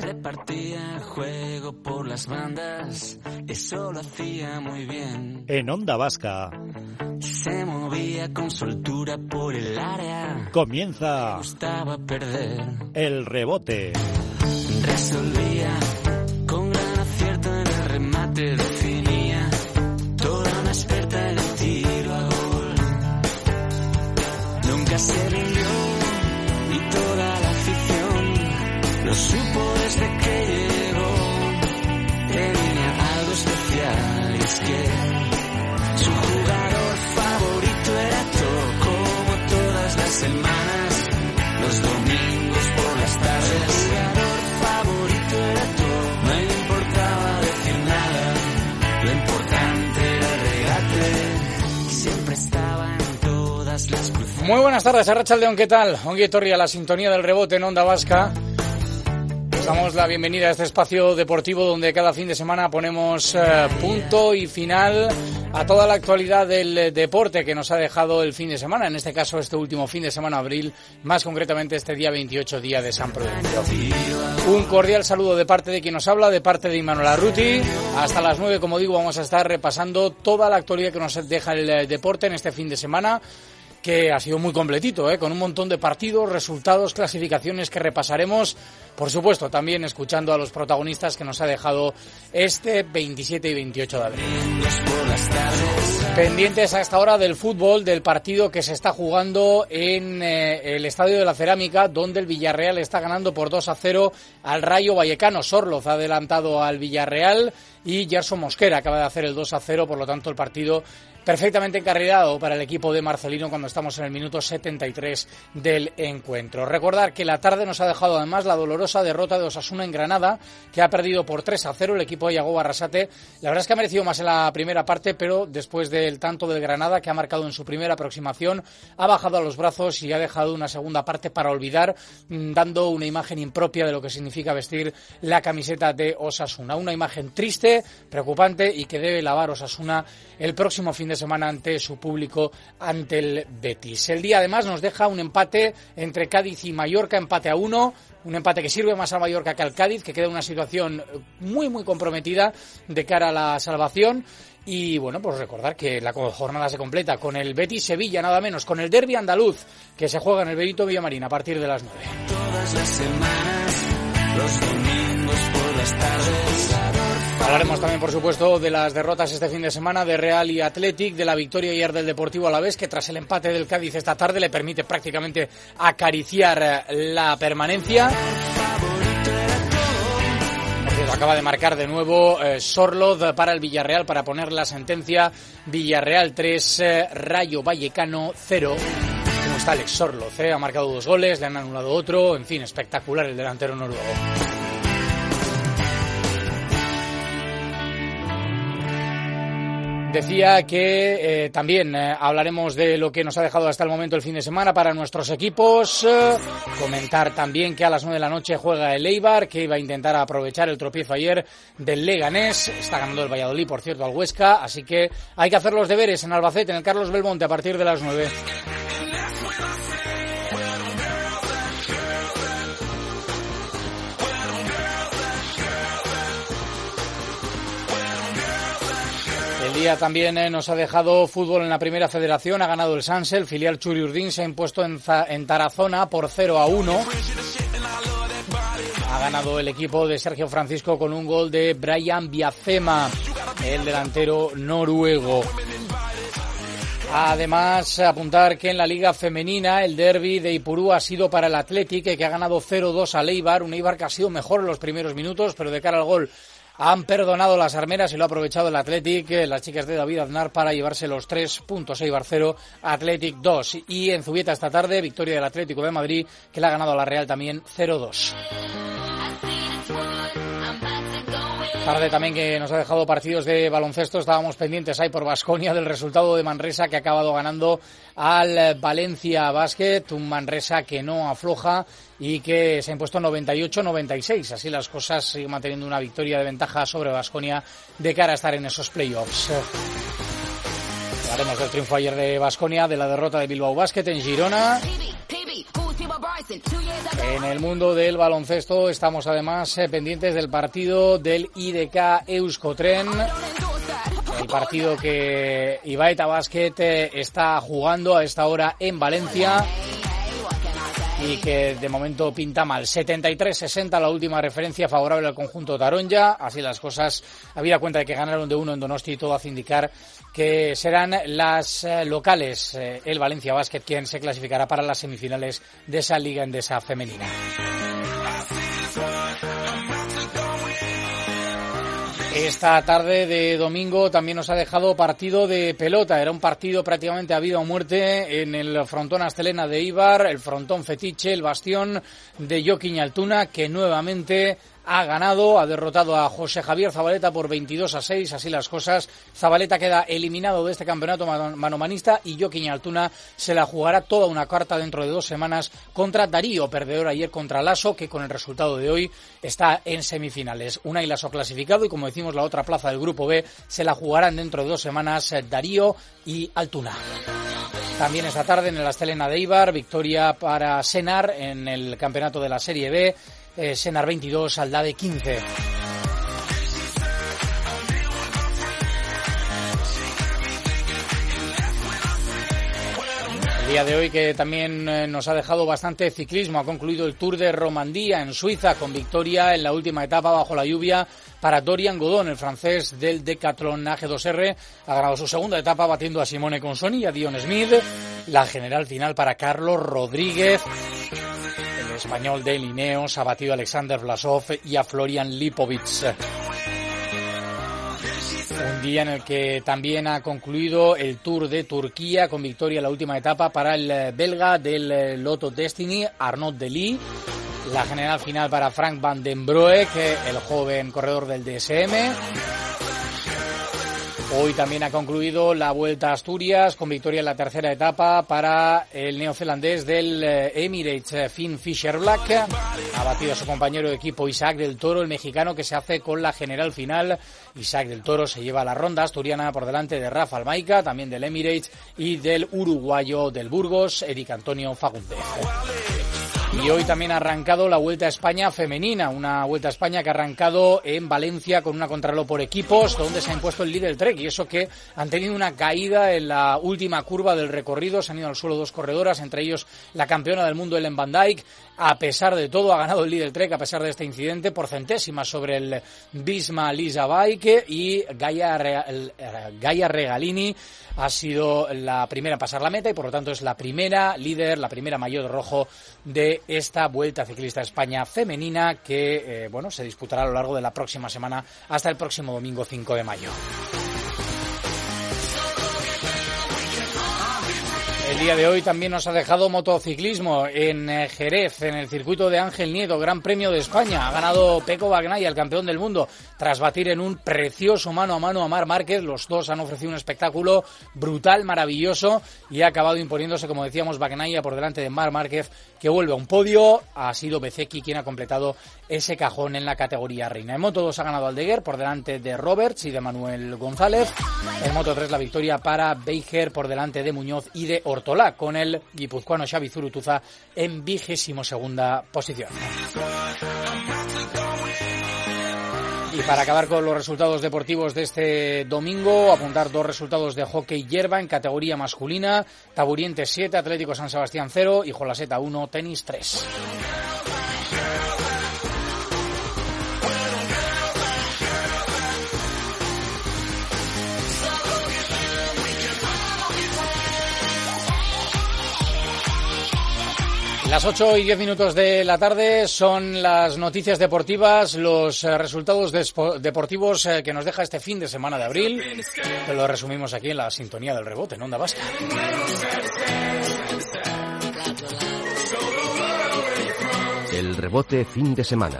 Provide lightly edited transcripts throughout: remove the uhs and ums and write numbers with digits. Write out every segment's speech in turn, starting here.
Repartía el juego por las bandas, eso lo hacía muy bien. En Onda Vasca. Se movía con soltura por el área. Comienza. Me gustaba perder. El rebote. Resolvía con gran acierto en el remate, definía toda una experta en el tiro a gol. Nunca se rindió y toda la afición lo supo desde que llegó. Tenía algo especial y es que su jugador favorito era todo, como todas las semanas, los domingos por las tardes. Su jugador favorito era todo, no le importaba decir nada, lo importante era el regate, siempre estaba en todas las cruces. Muy buenas tardes, Arratsaldeon, ¿qué tal? Ongi etorri a la sintonía del rebote en Onda Vasca. Les damos la bienvenida a este espacio deportivo donde cada fin de semana ponemos punto y final a toda la actualidad del deporte que nos ha dejado el fin de semana, en este caso este último fin de semana abril, más concretamente este día 28, día de San Prudencio. Un cordial saludo de parte de quien nos habla, de parte de Imanol Arruti. Hasta las 9, como digo, vamos a estar repasando toda la actualidad que nos deja el deporte en este fin de semana, que ha sido muy completito, con un montón de partidos, resultados, clasificaciones que repasaremos, por supuesto, también escuchando a los protagonistas que nos ha dejado este 27 y 28 de abril. Pendientes a esta hora del fútbol, del partido que se está jugando en el Estadio de la Cerámica, donde el Villarreal está ganando por 2-0 al Rayo Vallecano. Sorloz ha adelantado al Villarreal y Gerson Mosquera acaba de hacer el 2-0, por lo tanto el partido perfectamente encarrilado para el equipo de Marcelino cuando estamos en el minuto 73 del encuentro. Recordar que la tarde nos ha dejado además la dolorosa derrota de Osasuna en Granada, que ha perdido por 3-0 el equipo de Yago Arrasate. La verdad es que ha merecido más en la primera parte, pero después del tanto del Granada, que ha marcado en su primera aproximación, ha bajado a los brazos y ha dejado una segunda parte para olvidar, dando una imagen impropia de lo que significa vestir la camiseta de Osasuna. Una imagen triste, preocupante y que debe lavar Osasuna el próximo fin de semana ante su público, ante el Betis. El día además nos deja un empate entre Cádiz y Mallorca, empate a 1, un empate que sirve más al Mallorca que al Cádiz, que queda en una situación muy muy comprometida de cara a la salvación. Y bueno, pues recordar que la jornada se completa con el Betis-Sevilla, nada menos, con el derbi andaluz que se juega en el Benito Villamarín a partir de las 9. Todas las semanas, los domingos por las tardes. Hablaremos también, por supuesto, de las derrotas este fin de semana de Real y Athletic, de la victoria ayer del Deportivo Alavés, que tras el empate del Cádiz esta tarde le permite prácticamente acariciar la permanencia. Acaba de marcar de nuevo Sorloz para el Villarreal para poner la sentencia. Villarreal 3, Rayo Vallecano 0. ¿Cómo está Alex Sorloz? Ha marcado 2 goles, le han anulado otro. En fin, espectacular el delantero noruego. Decía que también hablaremos de lo que nos ha dejado hasta el momento el fin de semana para nuestros equipos. Comentar también que a las 9 de la noche juega el Eibar, que iba a intentar aprovechar el tropiezo ayer del Leganés. Está ganando el Valladolid, por cierto, al Huesca. Así que hay que hacer los deberes en Albacete, en el Carlos Belmonte, a partir de las 9. El día también nos ha dejado fútbol en la Primera Federación. Ha ganado el Sanse, el filial Churi Urdin se ha impuesto en Tarazona por 0-1. Ha ganado el equipo de Sergio Francisco con un gol de Brian Biafema, el delantero noruego. Además, apuntar que en la Liga Femenina el derbi de Ipurú ha sido para el Athletic, que ha ganado 0-2 al Eibar. Un Eibar que ha sido mejor en los primeros minutos, pero de cara al gol han perdonado las armeras y lo ha aprovechado el Athletic, las chicas de David Aznar, para llevarse los 3 puntos. Eibar 0, Athletic 2. Y en Zubieta esta tarde, victoria del Atlético de Madrid, que le ha ganado a la Real también 0-2. Tarde también que nos ha dejado partidos de baloncesto. Estábamos pendientes ahí por Baskonia del resultado de Manresa, que ha acabado ganando al Valencia Basket, un Manresa que no afloja y que se ha impuesto 98-96. Así las cosas, sigue manteniendo una victoria de ventaja sobre Baskonia de cara a estar en esos playoffs. Hablaremos del triunfo ayer de Baskonia, de la derrota de Bilbao Basket en Girona. En el mundo del baloncesto estamos además pendientes del partido del IDK Euskotren, el partido que Ibaeta Basket está jugando a esta hora en Valencia y que de momento pinta mal. 73-60 la última referencia favorable al conjunto taronja. Así las cosas, habida cuenta de que ganaron de 1 en Donosti, todo hace indicar que serán las locales, el Valencia Basket, quien se clasificará para las semifinales de esa Liga Endesa femenina. Esta tarde de domingo también nos ha dejado partido de pelota. Era un partido prácticamente a vida o muerte en el frontón Astelena de Eibar, el frontón fetiche, el bastión de Jokin Altuna, que nuevamente ha ganado, ha derrotado a José Javier Zabaleta por 22-6, así las cosas. Zabaleta queda eliminado de este campeonato manomanista y Jokin Altuna se la jugará toda una carta dentro de 2 semanas contra Darío, perdedor ayer contra Lasso, que con el resultado de hoy está en semifinales. Unai Lasso clasificado y, como decimos, la otra plaza del grupo B se la jugarán dentro de 2 semanas Darío y Altuna. También esta tarde en el Astelena de Eibar, victoria para Senar en el campeonato de la Serie B. Senar 22, Aldade 15. El día de hoy que también nos ha dejado bastante ciclismo. Ha concluido el Tour de Romandía en Suiza con victoria en la última etapa bajo la lluvia para Dorian Godon, el francés del Decathlon AG2R. Ha ganado su segunda etapa batiendo a Simone Consoni y a Dion Smith. La general final para Carlos Rodríguez. El español de Ineos ha batido a Alexander Vlasov y a Florian Lipovic. Un día en el que también ha concluido el Tour de Turquía con victoria en la última etapa para el belga del Lotto Destiny, Arnaud Delis. La general final para Frank van den Broek, el joven corredor del DSM. Hoy también ha concluido la Vuelta a Asturias con victoria en la tercera etapa para el neozelandés del Emirates, Finn Fisher-Black. Ha batido a su compañero de equipo Isaac del Toro, el mexicano, que se hace con la general final. Isaac del Toro se lleva la ronda asturiana por delante de Rafa Almaica, también del Emirates, y del uruguayo del Burgos, Eric Antonio Fagundes. Y hoy también ha arrancado la Vuelta a España femenina, una Vuelta a España que ha arrancado en Valencia con una contrarreloj por equipos, donde se ha impuesto el líder Trek, y eso que han tenido una caída en la última curva del recorrido. Se han ido al suelo 2 corredoras, entre ellos la campeona del mundo Ellen Van Dijk. A pesar de todo, ha ganado el líder Trek, a pesar de este incidente, por centésimas sobre el Bisma Lisa Bike, y Gaia Regalini ha sido la primera a pasar la meta y por lo tanto es la primera líder, la primera maillot rojo de esta Vuelta Ciclista a España femenina que se disputará a lo largo de la próxima semana hasta el próximo domingo 5 de mayo. El día de hoy también nos ha dejado motociclismo en Jerez, en el circuito de Ángel Nieto, Gran Premio de España. Ha ganado Pecco Bagnaia, el campeón del mundo, tras batir en un precioso mano a mano a Marc Márquez. Los dos han ofrecido un espectáculo brutal, maravilloso, y ha acabado imponiéndose, como decíamos, Bagnaia por delante de Marc Márquez, que vuelve a un podio. Ha sido Bezzecchi quien ha completado ese cajón en la categoría reina. En Moto 2 ha ganado Aldeguer por delante de Roberts y de Manuel González. En Moto 3 la victoria para Beijer por delante de Muñoz y de Ortolá, con el guipuzcoano Xavi Zurutuza en 22ª posición. Y para acabar con los resultados deportivos de este domingo, apuntar 2 resultados de hockey hierba en categoría masculina: Taburiente 7, Atlético San Sebastián 0 y Jolaseta 1, Tenis 3. Las 8:10 de la tarde son las noticias deportivas, los resultados deportivos que nos deja este fin de semana de abril, que lo resumimos aquí en la sintonía del rebote en Onda Vasca. El rebote fin de semana.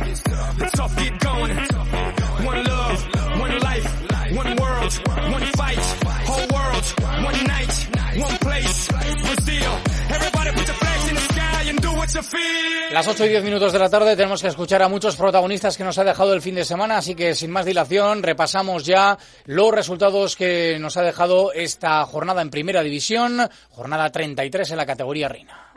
The tough get going. One love, one life, one world, one fight. Las 8 y 10 minutos de la tarde tenemos que escuchar a muchos protagonistas que nos ha dejado el fin de semana, así que sin más dilación repasamos ya los resultados que nos ha dejado esta jornada en Primera División, jornada 33 en la categoría reina.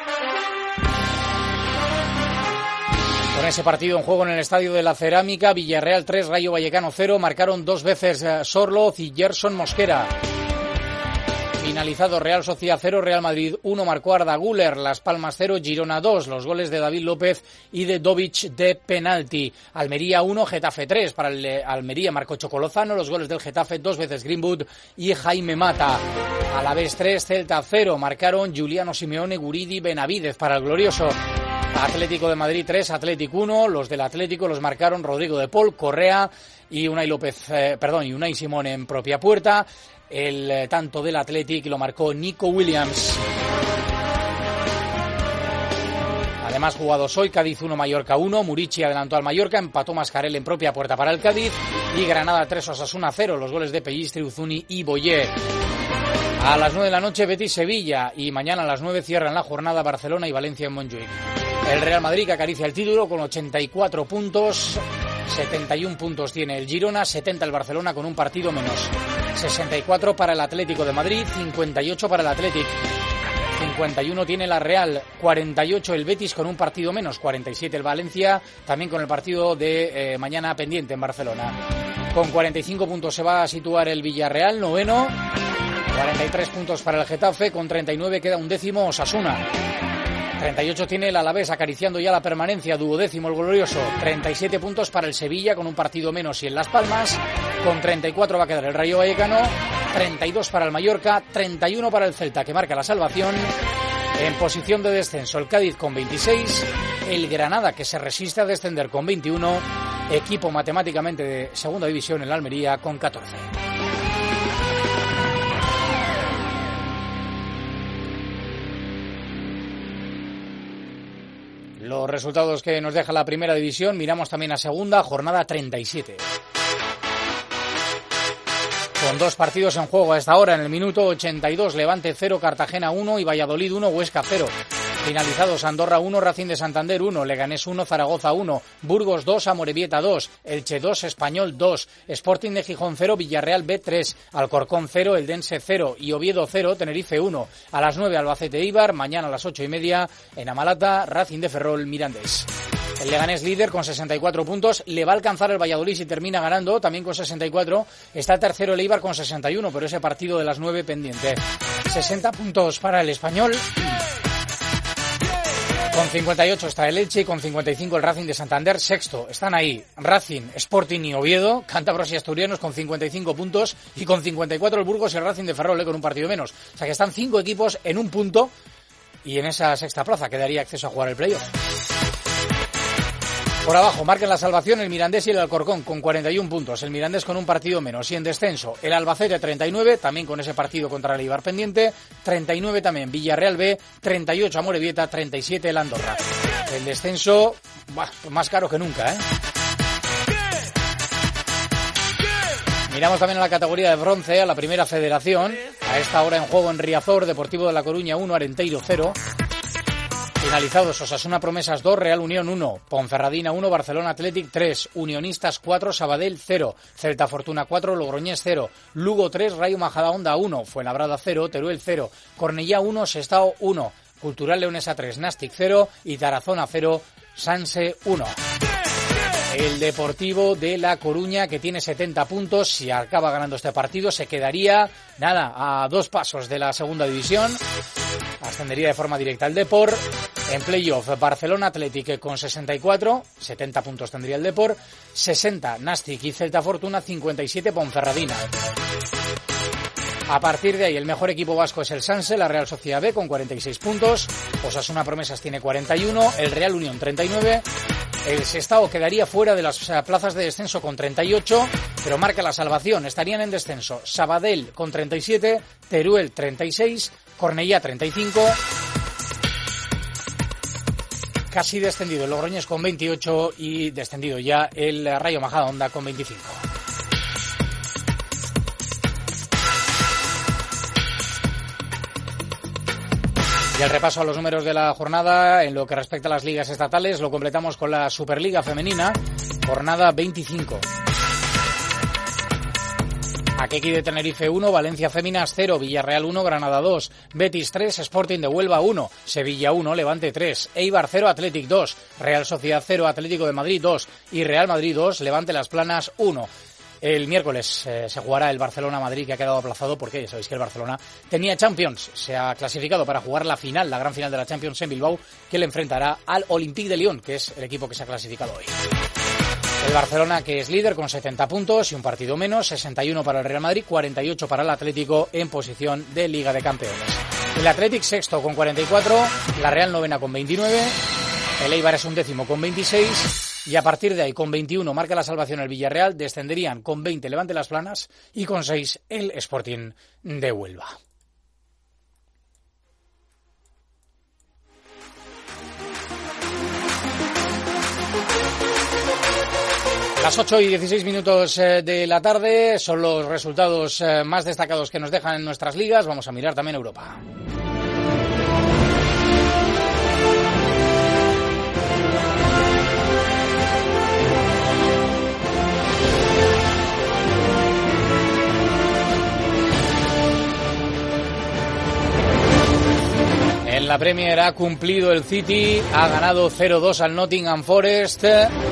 Con ese partido en juego en el Estadio de la Cerámica, Villarreal 3, Rayo Vallecano 0, marcaron 2 veces Sorloz y Gerson Mosquera. Finalizado Real Sociedad 0, Real Madrid 1, marcó Arda Güler, Las Palmas 0, Girona 2, los goles de David López y de Dovic de penalti. Almería 1, Getafe 3, para el Almería marcó Chocolozano, los goles del Getafe 2 veces Greenwood y Jaime Mata. Alavés 3, Celta 0, marcaron Giuliano Simeone, Guridi, Benavídez para el glorioso. Atlético de Madrid 3, Atlético 1, los del Atlético los marcaron Rodrigo de Paul, Correa y Unai Simón en propia puerta. El tanto del Athletic lo marcó Nico Williams. Además, jugados hoy, Cádiz 1, Mallorca 1, Murici adelantó al Mallorca, empató Mascarell en propia puerta para el Cádiz y Granada 3, Osasuna 0, los goles de Pellistri, Uzuni y Boyer. A las 9 de la noche, Betis-Sevilla y mañana a las 9 cierran la jornada Barcelona y Valencia en Montjuic. El Real Madrid que acaricia el título con 84 puntos, 71 puntos tiene el Girona, 70 el Barcelona con un partido menos. 64 para el Atlético de Madrid, 58 para el Athletic, 51 tiene la Real, 48 el Betis con un partido menos, 47 el Valencia, también con el partido de mañana pendiente en Barcelona. Con 45 puntos se va a situar el Villarreal, noveno, 43 puntos para el Getafe, con 39 queda undécimo Osasuna. 38 tiene el Alavés acariciando ya la permanencia, duodécimo el glorioso. 37 puntos para el Sevilla con un partido menos y en Las Palmas. Con 34 va a quedar el Rayo Vallecano. 32 para el Mallorca. 31 para el Celta que marca la salvación. En posición de descenso el Cádiz con 26. El Granada que se resiste a descender con 21. Equipo matemáticamente de segunda división el Almería con 14. Los resultados que nos deja la primera división, miramos también a segunda, jornada 37. Con 2 partidos en juego a esta hora, en el minuto 82, Levante 0, Cartagena 1 y Valladolid 1, Huesca 0. Finalizados Andorra 1, Racing de Santander 1, Leganés 1, Zaragoza 1, Burgos 2, Amorebieta 2, Elche 2, Español 2, Sporting de Gijón 0, Villarreal B 3, Alcorcón 0, Eldense 0 y Oviedo 0, Tenerife 1. A las 9 Albacete Eibar, mañana a las 8:30 en Amalata, Racing de Ferrol Mirandés. El Leganés líder con 64 puntos, le va a alcanzar el Valladolid si termina ganando, también con 64, está tercero el Eibar con 61, pero ese partido de las 9 pendiente. 60 puntos para el Español. Con 58 está el Elche y con 55 el Racing de Santander, sexto. Están ahí Racing, Sporting y Oviedo, cántabros y asturianos con 55 puntos y con 54 el Burgos y el Racing de Ferrol con un partido menos. O sea que están 5 equipos en un punto y en esa sexta plaza quedaría acceso a jugar el playoff. Por abajo marcan la salvación el Mirandés y el Alcorcón con 41 puntos, el Mirandés con un partido menos y en descenso el Albacete 39, también con ese partido contra el Eibar pendiente, 39 también Villarreal B, 38 Amorebieta, 37 el Andorra. El descenso más caro que nunca, ¿eh? Miramos también a la categoría de bronce, a la primera federación, a esta hora en juego en Riazor, Deportivo de La Coruña 1, Arenteiro 0. Finalizados Osasuna Promesas 2, Real Unión 1, Ponferradina 1, Barcelona Athletic 3, Unionistas 4, Sabadell 0, Celta Fortuna 4, Logroñés 0, Lugo 3, Rayo Majadahonda 1, Fuenlabrada 0, Teruel 0, Cornellá 1, Sestao 1, Cultural Leonesa 3, Nastic 0 y Tarazona 0, Sanse 1. El Deportivo de La Coruña que tiene 70 puntos, si acaba ganando este partido se quedaría, a 2 pasos de la segunda división, ascendería de forma directa el Depor. En playoff Barcelona Athletic con 64, 70 puntos tendría el Depor, 60 Nastic y Celta Fortuna, 57 Ponferradina. A partir de ahí el mejor equipo vasco es el Sanse, la Real Sociedad B con 46 puntos, Osasuna Promesas tiene 41, el Real Unión 39, el Sestao quedaría fuera de las plazas de descenso con 38, pero marca la salvación, estarían en descenso Sabadell con 37, Teruel 36, Cornellá 35, casi descendido el Logroñés con 28 y descendido ya el Rayo Majadahonda con 25. Y el repaso a los números de la jornada en lo que respecta a las ligas estatales lo completamos con la Superliga Femenina, jornada 25. Athletic de Tenerife 1, Valencia Féminas 0, Villarreal 1, Granada 2, Betis 3, Sporting de Huelva 1, Sevilla 1, Levante 3, Eibar 0, Athletic 2, Real Sociedad 0, Atlético de Madrid 2 y Real Madrid 2, Levante Las Planas 1. El miércoles se jugará el Barcelona-Madrid, que ha quedado aplazado porque ya sabéis que el Barcelona tenía Champions. Se ha clasificado para jugar la final, la gran final de la Champions en Bilbao, que le enfrentará al Olympique de Lyon, que es el equipo que se ha clasificado hoy. El Barcelona, que es líder con 70 puntos y un partido menos, 61 para el Real Madrid, 48 para el Atlético en posición de Liga de Campeones. El Athletic sexto con 44, la Real novena con 29, el Eibar es undécimo con 26... Y a partir de ahí, con 21, marca la salvación el Villarreal, descenderían con 20 Levante Las Planas y con 6 el Sporting de Huelva. Las 8 y 16 minutos de la tarde son los resultados más destacados que nos dejan en nuestras ligas. Vamos a mirar también Europa. En la Premier ha cumplido el City, ha ganado 0-2 al Nottingham Forest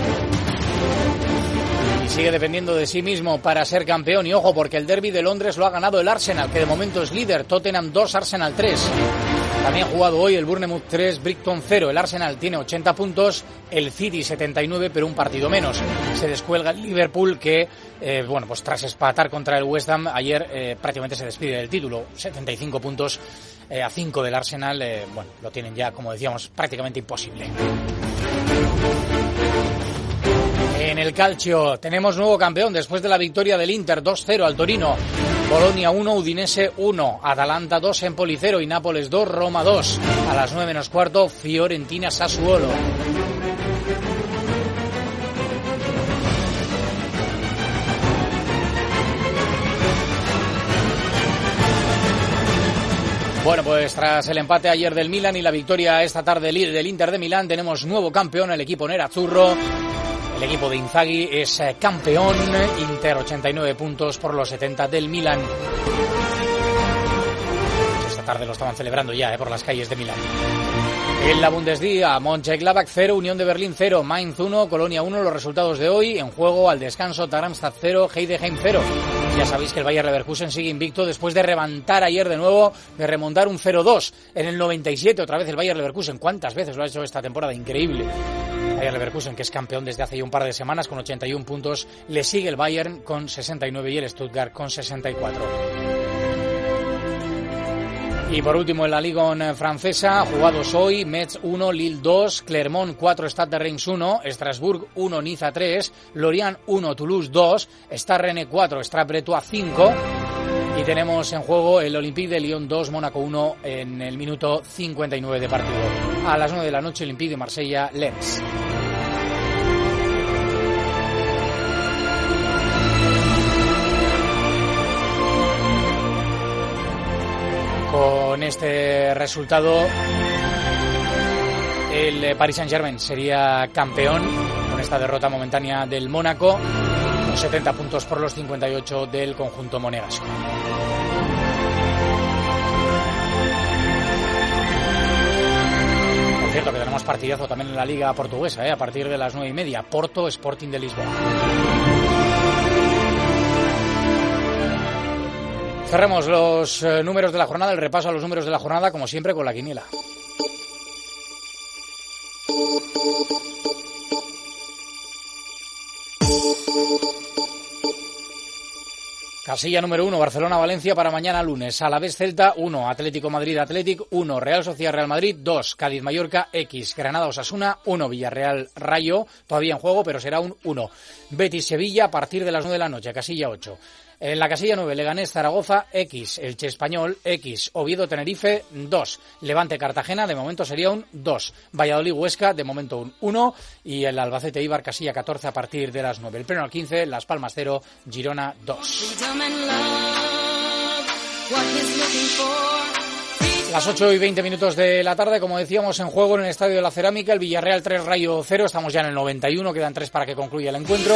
y sigue dependiendo de sí mismo para ser campeón. Y ojo, porque el derbi de Londres lo ha ganado el Arsenal, que de momento es líder. Tottenham 2, Arsenal 3. También ha jugado hoy el Bournemouth 3, Brighton 0. El Arsenal tiene 80 puntos, el City 79, pero un partido menos. Se descuelga el Liverpool que, pues tras empatar contra el West Ham ayer prácticamente se despide del título. 75 puntos a 5 del Arsenal, lo tienen ya, como decíamos, prácticamente imposible. En el calcio tenemos nuevo campeón después de la victoria del Inter 2-0 al Torino. Bolonia 1, Udinese 1, Atalanta 2, Empoli 0 y Nápoles 2, Roma 2. A las 9 menos cuarto, Fiorentina Sassuolo. Bueno, pues tras el empate ayer del Milan y la victoria esta tarde del Inter de Milán, tenemos nuevo campeón, el equipo nerazzurro. El equipo de Inzaghi es campeón, Inter 89 puntos por los 70 del Milan. Esta tarde lo estaban celebrando ya por las calles de Milán. En la Bundesliga, Mönchengladbach 0, Unión de Berlín 0, Mainz 1, Colonia 1, los resultados de hoy. En juego al descanso, Darmstadt 0, Heidenheim 0. Ya sabéis que el Bayer Leverkusen sigue invicto después de remontar ayer de nuevo, de remontar un 0-2 en el 97. Otra vez el Bayer Leverkusen. ¿Cuántas veces lo ha hecho esta temporada? Increíble. Bayer Leverkusen, que es campeón desde hace ya un par de semanas con 81 puntos. Le sigue el Bayern con 69 y el Stuttgart con 64. Y por último en la Liga francesa, jugados hoy, Metz 1, Lille 2, Clermont 4, Stade de Reims 1, Estrasburg 1, Niza 3, Lorient 1, Toulouse 2, Stade Rennes 4, Stade Bretois 5 y tenemos en juego el Olympique de Lyon 2, Mónaco 1 en el minuto 59 de partido. A las 9 de la noche, Olympique de Marsella, Lens. Con este resultado, el Paris Saint-Germain sería campeón con esta derrota momentánea del Mónaco, con 70 puntos por los 58 del conjunto monegasco. Por cierto, que tenemos partidazo también en la Liga Portuguesa, a partir de las 9:30, Porto Sporting de Lisboa. Cerremos los números de la jornada, el repaso a los números de la jornada, como siempre, con la quiniela. Casilla número 1, Barcelona-Valencia para mañana lunes. Alavés-Celta 1, Atlético Madrid-Athletic 1, Real Sociedad-Real Madrid 2, Cádiz-Mallorca X, Granada-Osasuna 1, Villarreal-Rayo, todavía en juego, pero será un 1. Betis-Sevilla a partir de las 9 de la noche, casilla 8. En la casilla 9, Leganés-Zaragoza X, Elche-Español X, Oviedo-Tenerife 2, Levante-Cartagena de momento sería un 2, Valladolid-Huesca de momento un 1 y el Albacete-Eibar casilla 14 a partir de las 9. El pleno al 15, Las Palmas 0, Girona 2. Las 8:20 de la tarde, como decíamos, en juego en el Estadio de la Cerámica, el Villarreal 3, Rayo 0, estamos ya en el 91, quedan 3 para que concluya el encuentro.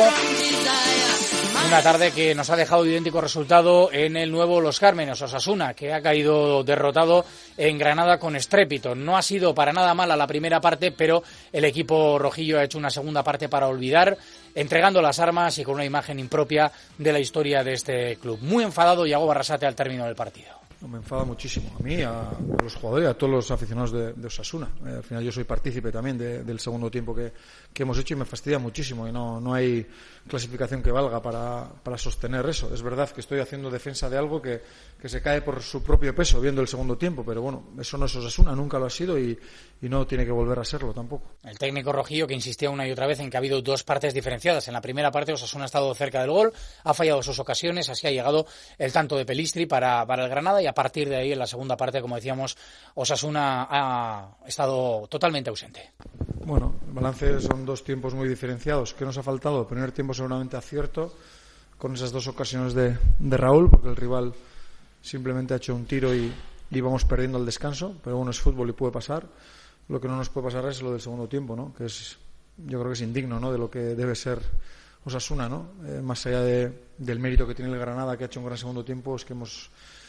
Una tarde que nos ha dejado idéntico resultado en el nuevo Los Cármenes, Osasuna, que ha caído derrotado en Granada con estrépito. No ha sido para nada mala la primera parte, pero el equipo rojillo ha hecho una segunda parte para olvidar, entregando las armas y con una imagen impropia de la historia de este club. Muy enfadado Yago Barrasate al término del partido. Me enfada muchísimo a mí, a los jugadores y a todos los aficionados de Osasuna. Al final yo soy partícipe también del segundo tiempo que hemos hecho y me fastidia muchísimo y no hay clasificación que valga para sostener eso. Es verdad que estoy haciendo defensa de algo que se cae por su propio peso viendo el segundo tiempo, pero bueno, eso no es Osasuna, nunca lo ha sido y no tiene que volver a serlo tampoco. El técnico rojillo que insistía una y otra vez en que ha habido dos partes diferenciadas. En la primera parte Osasuna ha estado cerca del gol, ha fallado sus ocasiones, así ha llegado el tanto de Pelistri para el Granada y a partir de ahí en la segunda parte, como decíamos, Osasuna ha estado totalmente ausente. Bueno, el balance son dos tiempos muy diferenciados. ¿Qué nos ha faltado? El primer tiempo seguramente acierto con esas dos ocasiones de Raúl, porque el rival simplemente ha hecho un tiro y íbamos perdiendo el descanso, pero bueno, es fútbol y puede pasar. Lo que no nos puede pasar es lo del segundo tiempo, ¿no? Que es, yo creo que es indigno, ¿no?, de lo que debe ser Osasuna, ¿no? Más allá del mérito que tiene el Granada, que ha hecho un gran segundo tiempo, es que hemos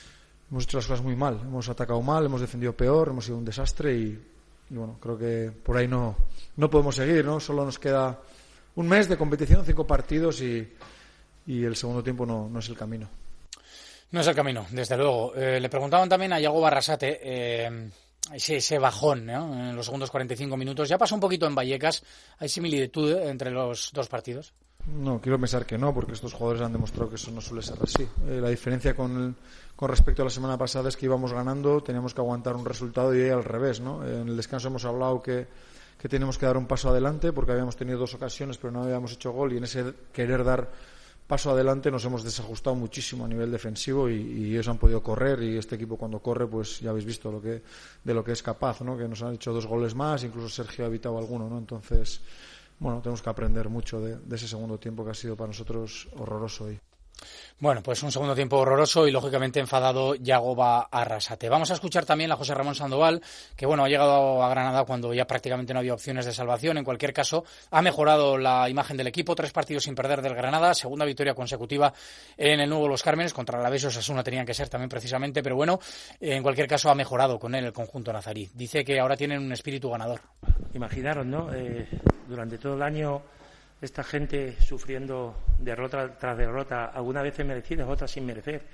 hecho las cosas muy mal. Hemos atacado mal, hemos defendido peor, hemos sido un desastre y bueno, creo que por ahí no podemos seguir, ¿no? Solo nos queda un mes de competición, 5 partidos y el segundo tiempo no es el camino. No es el camino, desde luego. Le preguntaban también a Yago Barrasate ese bajón, ¿no?, en los segundos 45 minutos. Ya pasó un poquito en Vallecas. ¿Hay similitud entre los dos partidos? No, quiero pensar que no, porque estos jugadores han demostrado que eso no suele ser así. La diferencia con respecto a la semana pasada es que íbamos ganando, teníamos que aguantar un resultado y al revés, ¿no? En el descanso hemos hablado que teníamos que dar un paso adelante porque habíamos tenido 2 ocasiones pero no habíamos hecho gol y en ese querer dar paso adelante nos hemos desajustado muchísimo a nivel defensivo y ellos han podido correr y este equipo cuando corre pues ya habéis visto de lo que es capaz, ¿no? Que nos han hecho 2 goles más, incluso Sergio ha evitado alguno, ¿no? Entonces, bueno, tenemos que aprender mucho de ese segundo tiempo que ha sido para nosotros horroroso hoy. Bueno, pues un segundo tiempo horroroso y lógicamente enfadado Yago Barrasate. Vamos a escuchar también a José Ramón Sandoval, que bueno, ha llegado a Granada cuando ya prácticamente no había opciones de salvación. En cualquier caso, ha mejorado la imagen del equipo, 3 partidos sin perder del Granada, segunda victoria consecutiva en el nuevo Los Cármenes, contra el Alavés y Osasuna tenían que ser también precisamente, pero bueno, en cualquier caso ha mejorado con él el conjunto nazarí. Dice que ahora tienen un espíritu ganador. Imaginaros, ¿no? Durante todo el año esta gente sufriendo derrota tras derrota, algunas veces merecidas, otras sin merecer.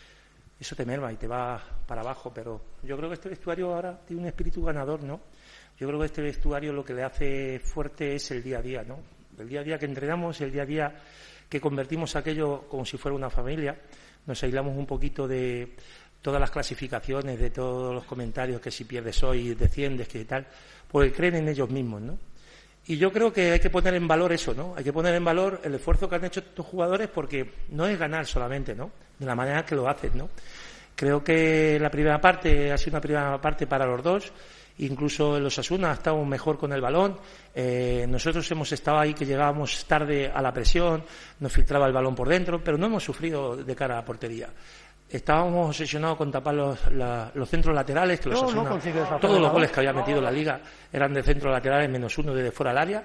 Eso te merma y te va para abajo, pero yo creo que este vestuario ahora tiene un espíritu ganador, ¿no? Yo creo que este vestuario lo que le hace fuerte es el día a día, ¿no? El día a día que entrenamos, el día a día que convertimos aquello como si fuera una familia, nos aislamos un poquito de todas las clasificaciones, de todos los comentarios que si pierdes hoy, desciendes, que tal, porque creen en ellos mismos, ¿no? Y yo creo que hay que poner en valor eso, ¿no? Hay que poner en valor el esfuerzo que han hecho estos jugadores porque no es ganar solamente, ¿no? De la manera que lo hacen, ¿no? Creo que la primera parte ha sido una primera parte para los dos. Incluso el Osasuna ha estado mejor con el balón. Nosotros hemos estado ahí que llegábamos tarde a la presión, nos filtraba el balón por dentro, pero no hemos sufrido de cara a la portería. Estábamos obsesionados con tapar los centros laterales, que los Osasuna, todos los goles que había metido la Liga eran de centros laterales, menos uno desde fuera del área.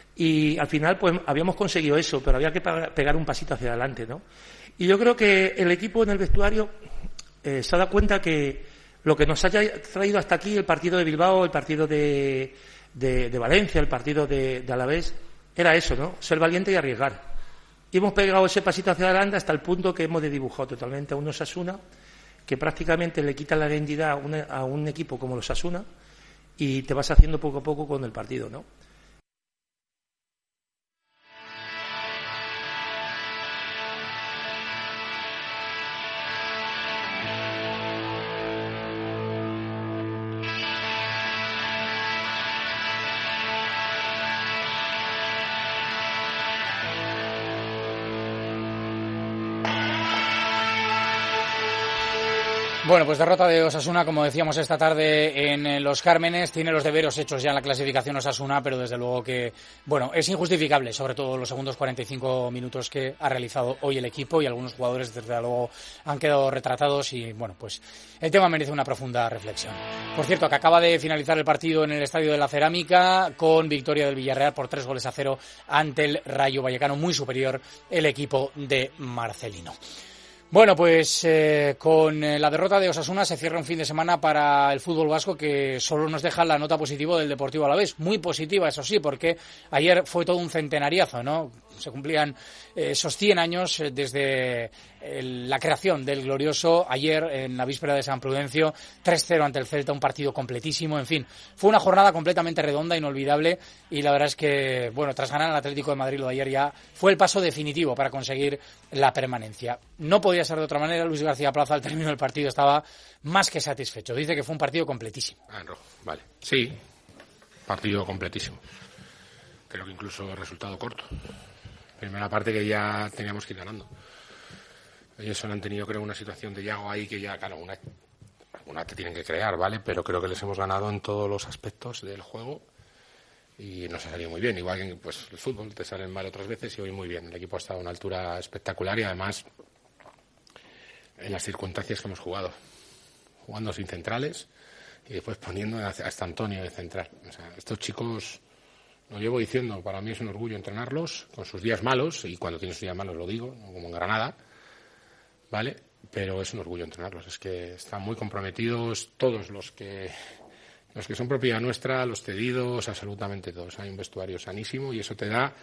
Y al final pues habíamos conseguido eso, pero había que pegar un pasito hacia adelante, ¿no? Y yo creo que el equipo en el vestuario se ha dado cuenta que lo que nos haya traído hasta aquí, el partido de Bilbao, el partido de Valencia, el partido de Alavés, era eso, ¿no? Ser valiente y arriesgar. Y hemos pegado ese pasito hacia adelante hasta el punto que hemos desdibujado totalmente a un Osasuna que prácticamente le quita la identidad a un equipo como los Osasuna y te vas haciendo poco a poco con el partido, ¿no? Bueno, pues derrota de Osasuna, como decíamos esta tarde en Los Cármenes. Tiene los deberes hechos ya en la clasificación Osasuna, pero desde luego que, bueno, es injustificable, sobre todo los segundos 45 minutos que ha realizado hoy el equipo, y algunos jugadores desde luego han quedado retratados, y bueno, pues el tema merece una profunda reflexión. Por cierto, que acaba de finalizar el partido en el Estadio de la Cerámica con victoria del Villarreal por 3-0 ante el Rayo Vallecano, muy superior el equipo de Marcelino. Bueno, pues con la derrota de Osasuna se cierra un fin de semana para el fútbol vasco que solo nos deja la nota positiva del Deportivo Alavés. Muy positiva, eso sí, porque ayer fue todo un centenariazo, ¿no? Se cumplían esos 100 años desde la creación del glorioso. Ayer, en la víspera de San Prudencio, 3-0 ante el Celta, un partido completísimo. En fin, fue una jornada completamente redonda, inolvidable, y la verdad es que, bueno, tras ganar al Atlético de Madrid lo de ayer ya fue el paso definitivo para conseguir la permanencia. No podía ser de otra manera. Luis García Plaza, al término del partido, estaba más que satisfecho. Dice que fue un partido completísimo. En rojo, vale. Sí, partido completísimo. Creo que incluso resultado corto. Primera parte que ya teníamos que ir ganando. Ellos solo han tenido, creo, una situación de Yago ahí que ya, claro, una te tienen que crear, ¿vale? Pero creo que les hemos ganado en todos los aspectos del juego y nos ha salido muy bien. Igual que pues, el fútbol te salen mal otras veces y hoy muy bien. El equipo ha estado a una altura espectacular y además en las circunstancias que hemos jugando sin centrales y después poniendo a hasta Antonio de central. O sea, estos chicos, lo llevo diciendo, para mí es un orgullo entrenarlos con sus días malos, y cuando tienen sus días malos lo digo, como en Granada, ¿vale? Pero es un orgullo entrenarlos, es que están muy comprometidos todos los que son propiedad nuestra, los cedidos, absolutamente todos. Hay un vestuario sanísimo y eso te da,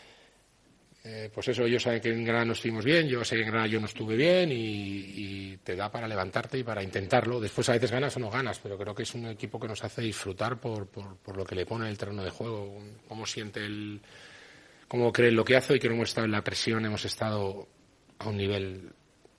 pues eso, ellos saben que en Granada no estuvimos bien, yo sé que en Granada yo no estuve bien y te da para levantarte y para intentarlo. Después a veces ganas o no ganas, pero creo que es un equipo que nos hace disfrutar por lo que le pone en el terreno de juego, cómo siente cómo cree lo que hace, y que no hemos estado en la presión, hemos estado a un nivel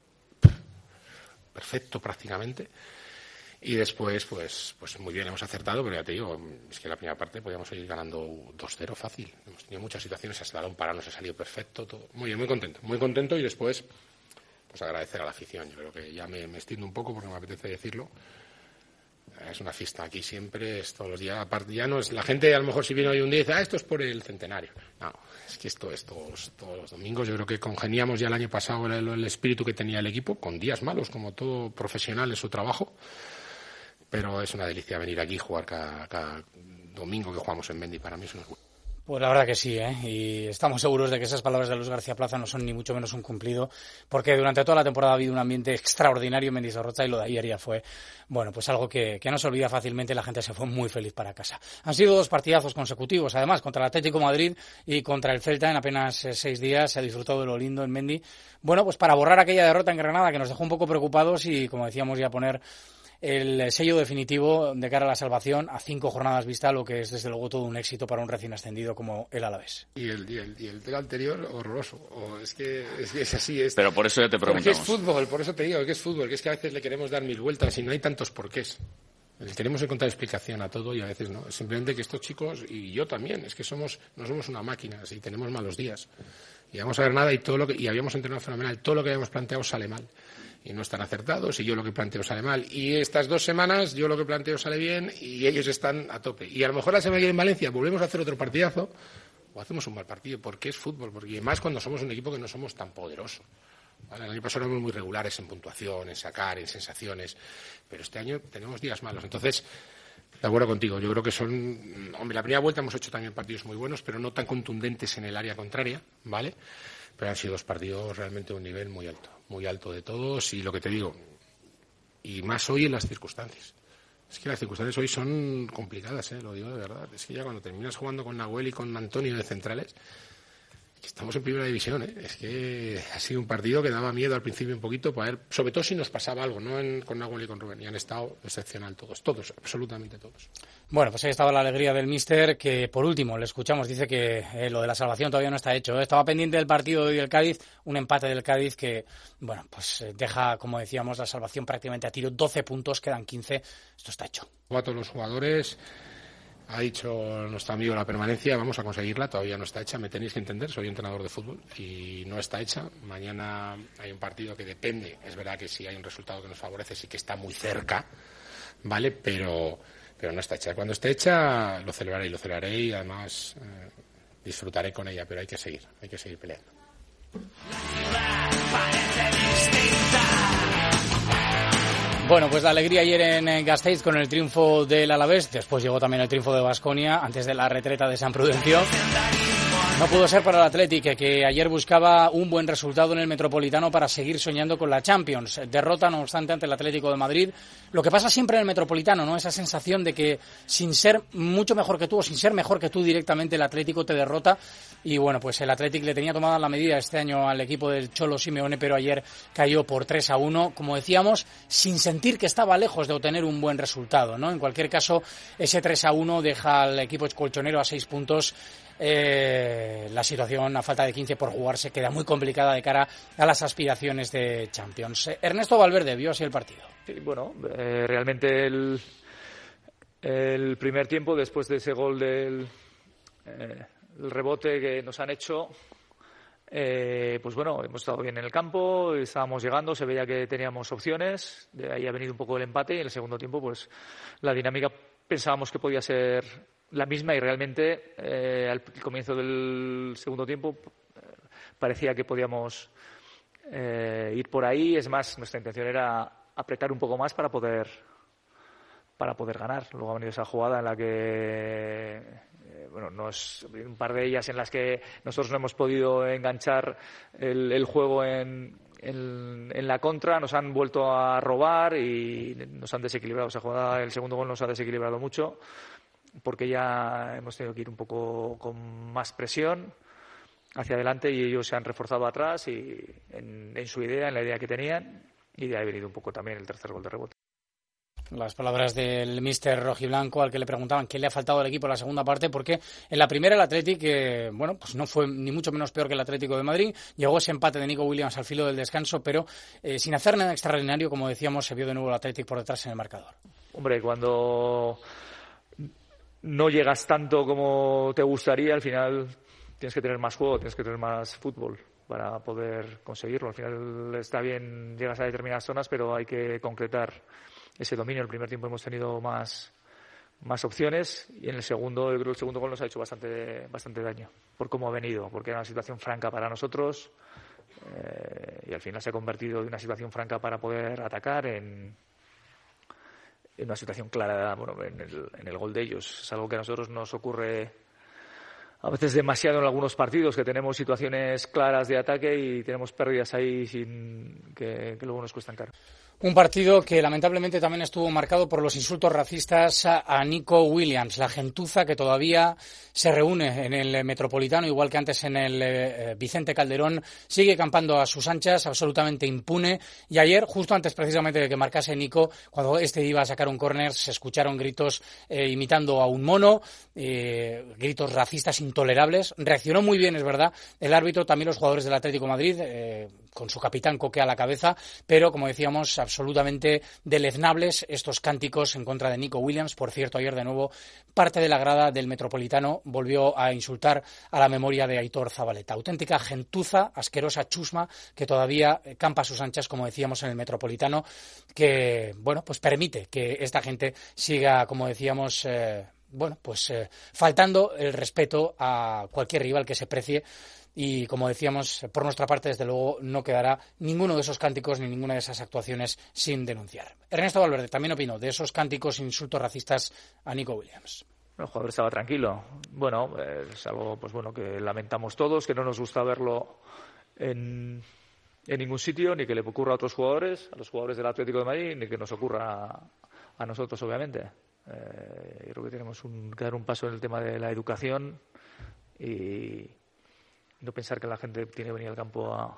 perfecto prácticamente. Y después, pues muy bien, hemos acertado, pero ya te digo, es que en la primera parte podíamos seguir ganando 2-0 fácil. Hemos tenido muchas situaciones, hasta un parado nos ha salido perfecto, todo. Muy bien, muy contento, y después, pues agradecer a la afición. Yo creo que ya me extiendo un poco porque me apetece decirlo. Es una fiesta aquí siempre, es todos los días. Aparte, ya no es, la gente a lo mejor si viene hoy un día y dice, esto es por el centenario. No, es que esto es todos los domingos. Yo creo que congeniamos ya el año pasado el espíritu que tenía el equipo, con días malos, como todo profesional en su trabajo. Pero es una delicia venir aquí y jugar cada domingo que jugamos en Mendy. Para mí es un orgullo. Pues la verdad que sí, y estamos seguros de que esas palabras de Luis García Plaza no son ni mucho menos un cumplido, porque durante toda la temporada ha habido un ambiente extraordinario en Mendizorroza, y lo de ayer ya fue, bueno, pues algo que no se olvida fácilmente. La gente se fue muy feliz para casa. Han sido 2 partidazos consecutivos, además, contra el Atlético de Madrid y contra el Celta en apenas 6 días. Se ha disfrutado de lo lindo en Mendy. Bueno, pues para borrar aquella derrota en Granada que nos dejó un poco preocupados y, como decíamos, ya poner el sello definitivo de cara a la salvación a 5 jornadas vista, lo que es desde luego todo un éxito para un recién ascendido como el Alavés. Y el día anterior horroroso. Es que es así. Pero por eso ya te preguntamos. Porque es fútbol, por eso te digo que es fútbol, que es que a veces le queremos dar 1000 vueltas y no hay tantos porqués. Le queremos encontrar explicación a todo y a veces no. Es simplemente que estos chicos, y yo también, es que no somos una máquina, si tenemos malos días. Y vamos a ver nada y habíamos entrenado fenomenal, todo lo que habíamos planteado sale mal. Y no están acertados, y yo lo que planteo sale mal. Y estas 2 semanas yo lo que planteo sale bien y ellos están a tope. Y a lo mejor la semana que viene en Valencia volvemos a hacer otro partidazo o hacemos un mal partido, porque es fútbol, porque más cuando somos un equipo que no somos tan poderosos. ¿Vale? El año pasado éramos muy regulares en puntuación, en sacar, en sensaciones, pero este año tenemos días malos. Entonces, de acuerdo contigo, yo creo que hombre, la primera vuelta hemos hecho también partidos muy buenos, pero no tan contundentes en el área contraria, ¿vale? Pero han sido 2 partidos realmente de un nivel muy alto de todos, y lo que te digo, y más hoy en las circunstancias. Es que las circunstancias hoy son complicadas, lo digo de verdad. Es que ya cuando terminas jugando con Nahuel y con Antonio de centrales, que estamos en primera división, es que ha sido un partido que daba miedo al principio un poquito, sobre todo si nos pasaba algo, no con Nahuel y con Rubén, y han estado excepcional todos, absolutamente todos. Bueno, pues ahí estaba la alegría del míster, que por último le escuchamos, dice que lo de la salvación todavía no está hecho. Estaba pendiente del partido de hoy del Cádiz, un empate del Cádiz que, bueno, pues deja, como decíamos, la salvación prácticamente a tiro. 12 puntos, quedan 15, esto está hecho. A todos los jugadores ha dicho nuestro amigo la permanencia, vamos a conseguirla, todavía no está hecha, me tenéis que entender, soy entrenador de fútbol y no está hecha. Mañana hay un partido que depende, es verdad que si hay un resultado que nos favorece, sí que está muy cerca, ¿vale? Pero no está hecha. Cuando esté hecha lo celebraré y además disfrutaré con ella, pero hay que seguir peleando. Bueno, pues la alegría ayer en Gasteiz con el triunfo del Alavés, después llegó también el triunfo de Baskonia antes de la retreta de San Prudencio. No pudo ser para el Athletic, que ayer buscaba un buen resultado en el Metropolitano para seguir soñando con la Champions. Derrota, no obstante, ante el Atlético de Madrid. Lo que pasa siempre en el Metropolitano, ¿no? Esa sensación de que sin ser mucho mejor que tú o sin ser mejor que tú directamente el Atlético te derrota. Y bueno, pues el Athletic le tenía tomada la medida este año al equipo del Cholo Simeone, pero ayer cayó por 3-1, como decíamos, sin sentir que estaba lejos de obtener un buen resultado, ¿no? En cualquier caso, ese 3-1 deja al equipo colchonero a 6 puntos. La situación, a falta de 15 por jugarse, queda muy complicada de cara a las aspiraciones de Champions. Ernesto Valverde vio así el partido. Sí, bueno, realmente el primer tiempo, después de ese gol del el rebote que nos han hecho, pues bueno, hemos estado bien en el campo, estábamos llegando, se veía que teníamos opciones, de ahí ha venido un poco el empate y en el segundo tiempo pues la dinámica pensábamos que podía ser la misma y realmente al comienzo del segundo tiempo parecía que podíamos ir por ahí. Es más, nuestra intención era apretar un poco más para poder ganar. Luego ha venido esa jugada en la que un par de ellas en las que nosotros no hemos podido enganchar el juego en la contra, nos han vuelto a robar y nos han desequilibrado. Esa jugada, el segundo gol nos ha desequilibrado mucho, porque ya hemos tenido que ir un poco con más presión hacia adelante y ellos se han reforzado atrás y en su idea, en la idea que tenían, y de ahí ha venido un poco también el tercer gol de rebote. Las palabras del míster rojiblanco, al que le preguntaban qué le ha faltado al equipo en la segunda parte, porque en la primera el Athletic, pues no fue ni mucho menos peor que el Atlético de Madrid. Llegó ese empate de Nico Williams al filo del descanso, pero sin hacer nada extraordinario, como decíamos, se vio de nuevo el Athletic por detrás en el marcador. Hombre, cuando no llegas tanto como te gustaría, al final tienes que tener más juego, tienes que tener más fútbol para poder conseguirlo. Al final está bien, llegas a determinadas zonas, pero hay que concretar ese dominio. El primer tiempo hemos tenido más opciones y en el segundo gol nos ha hecho bastante daño por cómo ha venido, porque era una situación franca para nosotros y al final se ha convertido de una situación franca para poder atacar en una situación clara, en el gol de ellos. Es algo que a nosotros nos ocurre a veces demasiado en algunos partidos, que tenemos situaciones claras de ataque y tenemos pérdidas ahí que luego nos cuestan caro. Un partido que lamentablemente también estuvo marcado por los insultos racistas a Nico Williams, la gentuza que todavía se reúne en el Metropolitano, igual que antes en el Vicente Calderón, sigue campando a sus anchas, absolutamente impune. Y ayer, justo antes precisamente de que marcase Nico, cuando este iba a sacar un córner, se escucharon gritos imitando a un mono, gritos racistas intolerables. Reaccionó muy bien, es verdad, el árbitro, también los jugadores del Atlético de Madrid, con su capitán Coque a la cabeza, pero como decíamos, absolutamente deleznables estos cánticos en contra de Nico Williams. Por cierto, ayer de nuevo parte de la grada del Metropolitano volvió a insultar a la memoria de Aitor Zabaleta. Auténtica gentuza, asquerosa chusma que todavía campa a sus anchas, como decíamos, en el Metropolitano, que pues permite que esta gente siga, como decíamos, faltando el respeto a cualquier rival que se precie. Y, como decíamos, por nuestra parte, desde luego, no quedará ninguno de esos cánticos ni ninguna de esas actuaciones sin denunciar. Ernesto Valverde también opinó de esos cánticos e insultos racistas a Nico Williams. El jugador estaba tranquilo. Es algo que lamentamos todos, que no nos gusta verlo en ningún sitio, ni que le ocurra a otros jugadores, a los jugadores del Atlético de Madrid, ni que nos ocurra a nosotros, obviamente. Yo creo que tenemos que dar un paso en el tema de la educación y no pensar que la gente tiene que venir al campo a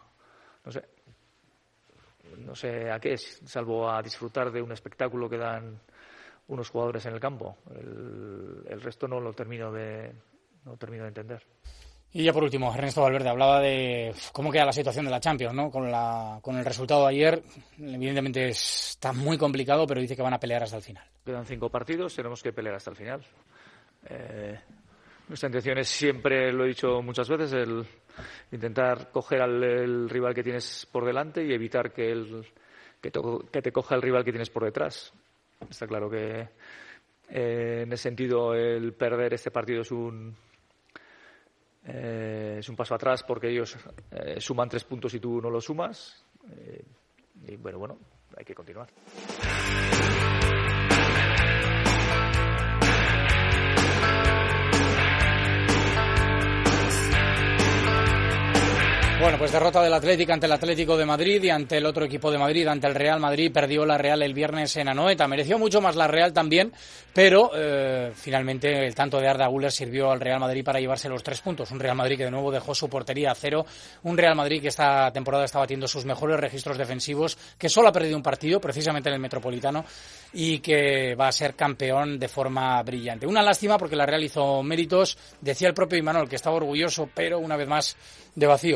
no sé a qué es, salvo a disfrutar de un espectáculo que dan unos jugadores en el campo. El resto no lo termino de entender. Y ya por último, Ernesto Valverde hablaba de cómo queda la situación de la Champions, ¿no? Con el resultado de ayer, evidentemente está muy complicado, pero dice que van a pelear hasta el final. Quedan 5 partidos, tenemos que pelear hasta el final. Nuestra intención es siempre, lo he dicho muchas veces, el intentar coger al rival que tienes por delante y evitar que te coja el rival que tienes por detrás. Está claro que en ese sentido el perder este partido es un paso atrás porque ellos suman 3 puntos y tú no los sumas. Y bueno, hay que continuar. Bueno, pues derrota del Atlético ante el Atlético de Madrid y ante el otro equipo de Madrid, ante el Real Madrid. Perdió la Real el viernes en Anoeta. Mereció mucho más la Real también, pero finalmente el tanto de Arda Güler sirvió al Real Madrid para llevarse los 3 puntos. Un Real Madrid que de nuevo dejó su portería a 0. Un Real Madrid que esta temporada está batiendo sus mejores registros defensivos, que solo ha perdido un partido, precisamente en el Metropolitano, y que va a ser campeón de forma brillante. Una lástima porque la Real hizo méritos. Decía el propio Imanol que estaba orgulloso, pero una vez más de vacío.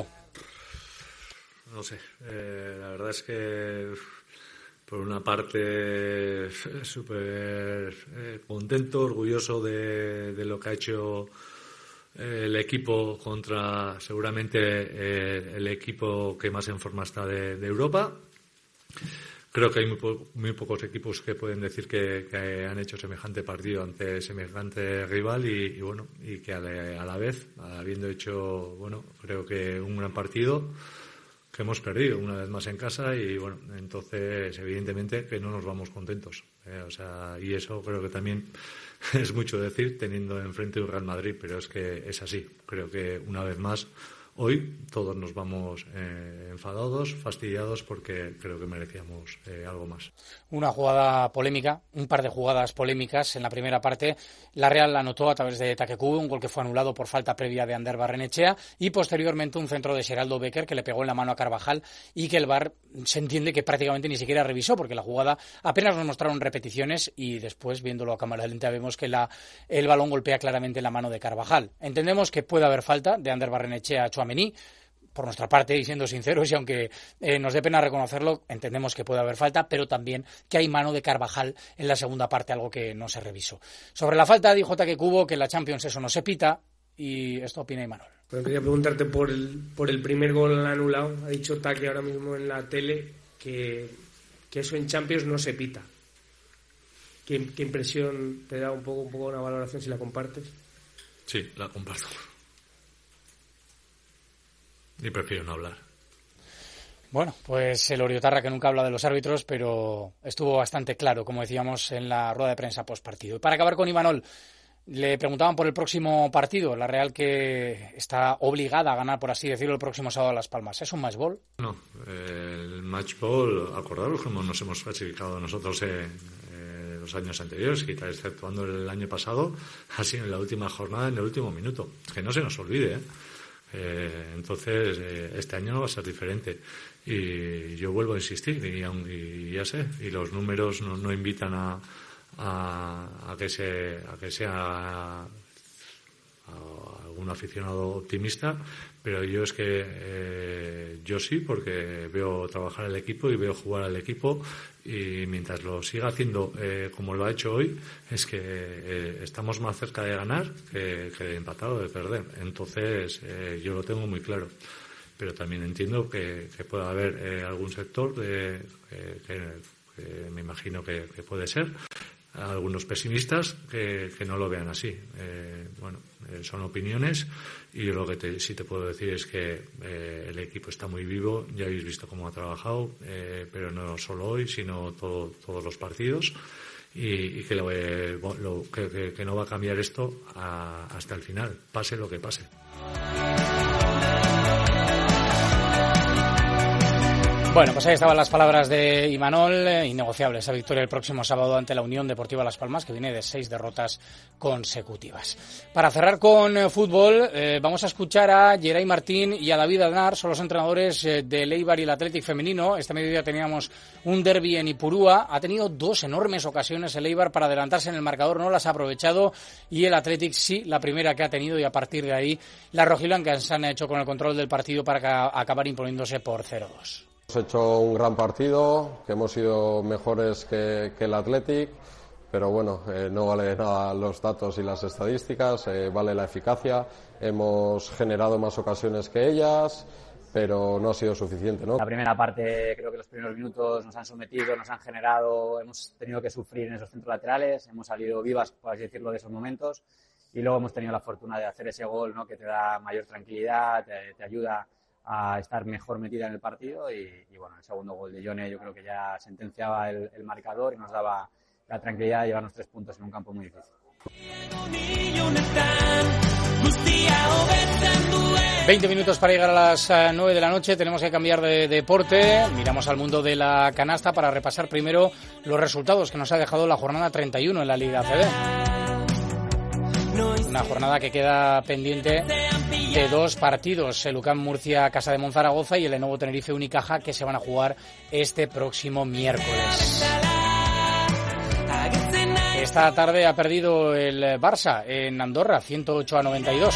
No sé, la verdad es que por una parte súper contento, orgulloso de lo que ha hecho el equipo contra seguramente el equipo que más en forma está de Europa. Creo que hay muy pocos equipos que pueden decir que han hecho semejante partido ante semejante rival y que a la vez, habiendo hecho, creo que un gran partido, que hemos perdido una vez más en casa y entonces evidentemente que no nos vamos contentos. Y eso creo que también es mucho decir teniendo enfrente un Real Madrid, pero es que es así. Creo que una vez más hoy todos nos vamos enfadados, fastidiados, porque creo que merecíamos algo más. Una jugada polémica, un par de jugadas polémicas en la primera parte. La Real la anotó a través de Takekubo, un gol que fue anulado por falta previa de Ander Barrenechea, y posteriormente un centro de Geraldo Becker que le pegó en la mano a Carvajal y que el VAR se entiende que prácticamente ni siquiera revisó, porque la jugada apenas nos mostraron repeticiones y después, viéndolo a cámara lenta, vemos que el balón golpea claramente en la mano de Carvajal. Entendemos que puede haber falta de Ander Barrenechea a Tchouaméni. Por nuestra parte, y siendo sinceros, y aunque nos dé pena reconocerlo, entendemos que puede haber falta, pero también que hay mano de Carvajal en la segunda parte, algo que no se revisó. Sobre la falta dijo Takekubo que en la Champions eso no se pita, y esto opina Imanol. Bueno, quería preguntarte por el primer gol anulado. Ha dicho Take ahora mismo en la tele que eso en Champions no se pita. ¿Qué impresión te da un poco una valoración si la compartes? Sí, la comparto. Y prefiero no hablar. Bueno, pues el Oriotarra, que nunca habla de los árbitros, pero estuvo bastante claro, como decíamos en la rueda de prensa postpartido. Y para acabar con Imanol, le preguntaban por el próximo partido, la Real que está obligada a ganar, por así decirlo, el próximo sábado a Las Palmas. ¿Es un match ball? No, el match ball, acordaros cómo nos hemos clasificado nosotros en los años anteriores, quizás exceptuando el año pasado, así en la última jornada, en el último minuto. Que no se nos olvide, entonces este año no va a ser diferente y yo vuelvo a insistir y ya sé, y los números no invitan a que sea algún aficionado optimista, pero yo es que yo sí, porque veo trabajar al equipo y veo jugar al equipo, y mientras lo siga haciendo como lo ha hecho hoy, es que estamos más cerca de ganar que de empatar o de perder. Entonces yo lo tengo muy claro, pero también entiendo que pueda haber algún sector que me imagino que puede ser algunos pesimistas que no lo vean así. Son opiniones, y yo lo que sí te puedo decir es que el equipo está muy vivo. Ya habéis visto cómo ha trabajado, pero no solo hoy, sino todos los partidos, y que no va a cambiar esto hasta el final, pase lo que pase. Bueno, pues ahí estaban las palabras de Imanol. Innegociable esa victoria el próximo sábado ante la Unión Deportiva Las Palmas, que viene de 6 derrotas consecutivas. Para cerrar con fútbol, vamos a escuchar a Geray Martín y a David Aznar, son los entrenadores del Eibar y el Athletic femenino. Este mediodía teníamos un derbi en Ipurúa. Ha tenido 2 enormes ocasiones el Eibar para adelantarse en el marcador, no las ha aprovechado, y el Athletic sí, la primera que ha tenido, y a partir de ahí las rojiblancas se han hecho con el control del partido para acabar imponiéndose por 0-2. Hemos hecho un gran partido, que hemos sido mejores que el Athletic, pero bueno, no vale nada los datos y las estadísticas, vale la eficacia. Hemos generado más ocasiones que ellas, pero no ha sido suficiente, ¿no? La primera parte, creo que los primeros minutos nos han sometido, nos han generado, hemos tenido que sufrir en esos centros laterales, hemos salido vivas, por así decirlo, de esos momentos, y luego hemos tenido la fortuna de hacer ese gol, ¿no?, que te da mayor tranquilidad, te ayuda a estar mejor metida en el partido, y bueno, el segundo gol de Jone yo creo que ya sentenciaba el marcador y nos daba la tranquilidad de llevarnos 3 puntos en un campo muy difícil. 20 minutos para llegar a las 9 de la noche. Tenemos que cambiar de deporte. Miramos al mundo de la canasta para repasar primero los resultados que nos ha dejado la jornada 31 en la Liga ACB. Una jornada que queda pendiente de 2 partidos, el UCAM Murcia Casa de Monzaragoza y el Lenovo Tenerife Unicaja, que se van a jugar este próximo miércoles. Esta tarde ha perdido el Barça en Andorra, 108-92.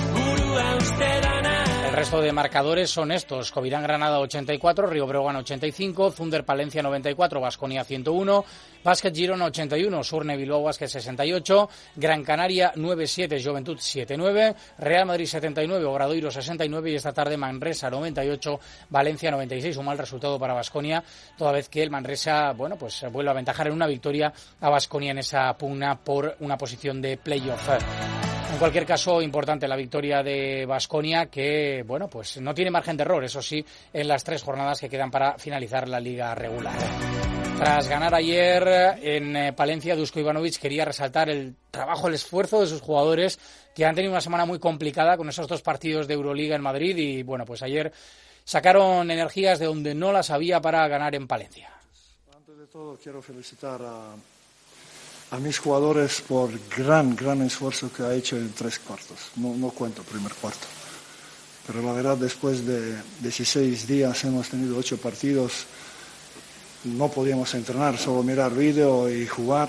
El resto de marcadores son estos: Covirán Granada 84, Río Breogán 85, Zunder Palencia 94, Baskonia 101, Básquet Girona 81, Surne Bilbao Basket 68, Gran Canaria 9-7, Juventud 7-9, Real Madrid 79, Obradoiro 69 y esta tarde Manresa 98, Valencia 96. Un mal resultado para Baskonia, toda vez que el Manresa, bueno, pues vuelve a aventajar en una victoria a Baskonia en esa pugna por una posición de playoff. En cualquier caso, importante la victoria de Baskonia, que, bueno, pues no tiene margen de error, eso sí, en las 3 jornadas que quedan para finalizar la liga regular. Tras ganar ayer en Palencia, Dusko Ivanovic quería resaltar el trabajo, el esfuerzo de sus jugadores, que han tenido una semana muy complicada con esos 2 partidos de Euroliga en Madrid y, bueno, pues ayer sacaron energías de donde no las había para ganar en Palencia. Antes de todo, quiero felicitar a mis jugadores por gran esfuerzo que ha hecho en 3 cuartos. No cuento primer cuarto. Pero la verdad, después de 16 días hemos tenido 8 partidos. No podíamos entrenar, solo mirar vídeo y jugar.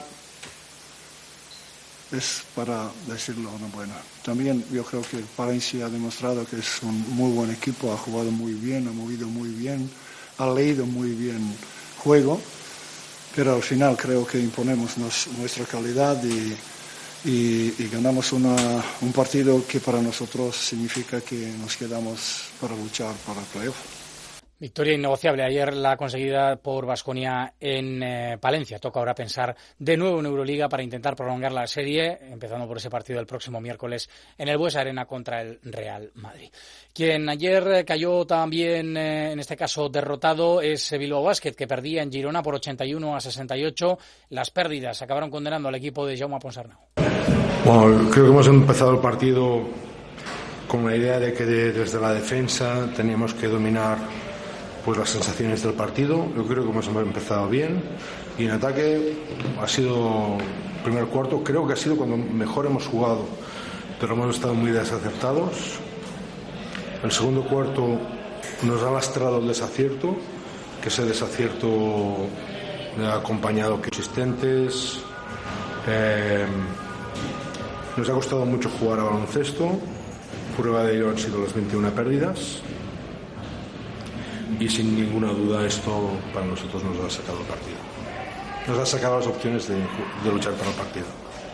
Es para decirlo enhorabuena. También yo creo que Palencia ha demostrado que es un muy buen equipo, ha jugado muy bien, ha movido muy bien, ha leído muy bien juego. Pero al final creo que imponemos nuestra calidad y ganamos un partido que para nosotros significa que nos quedamos para luchar para el playoff. Victoria innegociable ayer la conseguida por Baskonia en Palencia. Toca ahora pensar de nuevo en Euroliga para intentar prolongar la serie, empezando por ese partido del próximo miércoles en el Buesa Arena contra el Real Madrid. Quien ayer cayó también, en este caso derrotado, es Bilbao Basket, que perdía en Girona por 81-68. Las pérdidas acabaron condenando al equipo de Jaume Ponsarnau. Bueno, creo que hemos empezado el partido con la idea de que desde la defensa teníamos que dominar pues las sensaciones del partido. Yo creo que hemos empezado bien y en ataque ha sido primer cuarto, creo que ha sido cuando mejor hemos jugado, pero hemos estado muy desacertados. El segundo cuarto nos ha lastrado el desacierto, que ese desacierto ha acompañado que asistentes. Nos ha costado mucho jugar a baloncesto. Prueba de ello han sido las 21 pérdidas. Y sin ninguna duda esto para nosotros nos ha sacado el partido. Nos ha sacado las opciones de luchar por el partido.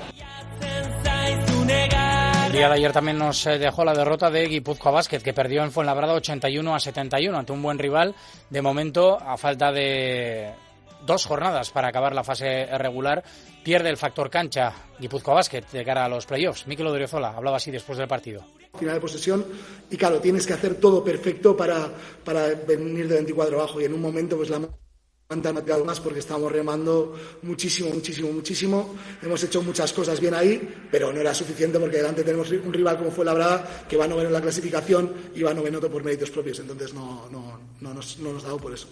El día de ayer también nos dejó la derrota de Guipúzcoa Basket, que perdió en Fuenlabrada 81-71 ante un buen rival. De momento, a falta de 2 jornadas para acabar la fase regular, pierde el factor cancha Guipúzcoa Basket de cara a los playoffs. Mikel Odriozola hablaba así después del partido. Final de posesión y claro, tienes que hacer todo perfecto para venir de 24 abajo y en un momento pues la manta ha tirado más porque estábamos remando muchísimo. Hemos hecho muchas cosas bien ahí, pero no era suficiente porque delante tenemos un rival como Fuenlabrada que va noveno en la clasificación y va noveno por méritos propios, entonces no nos ha dado por eso.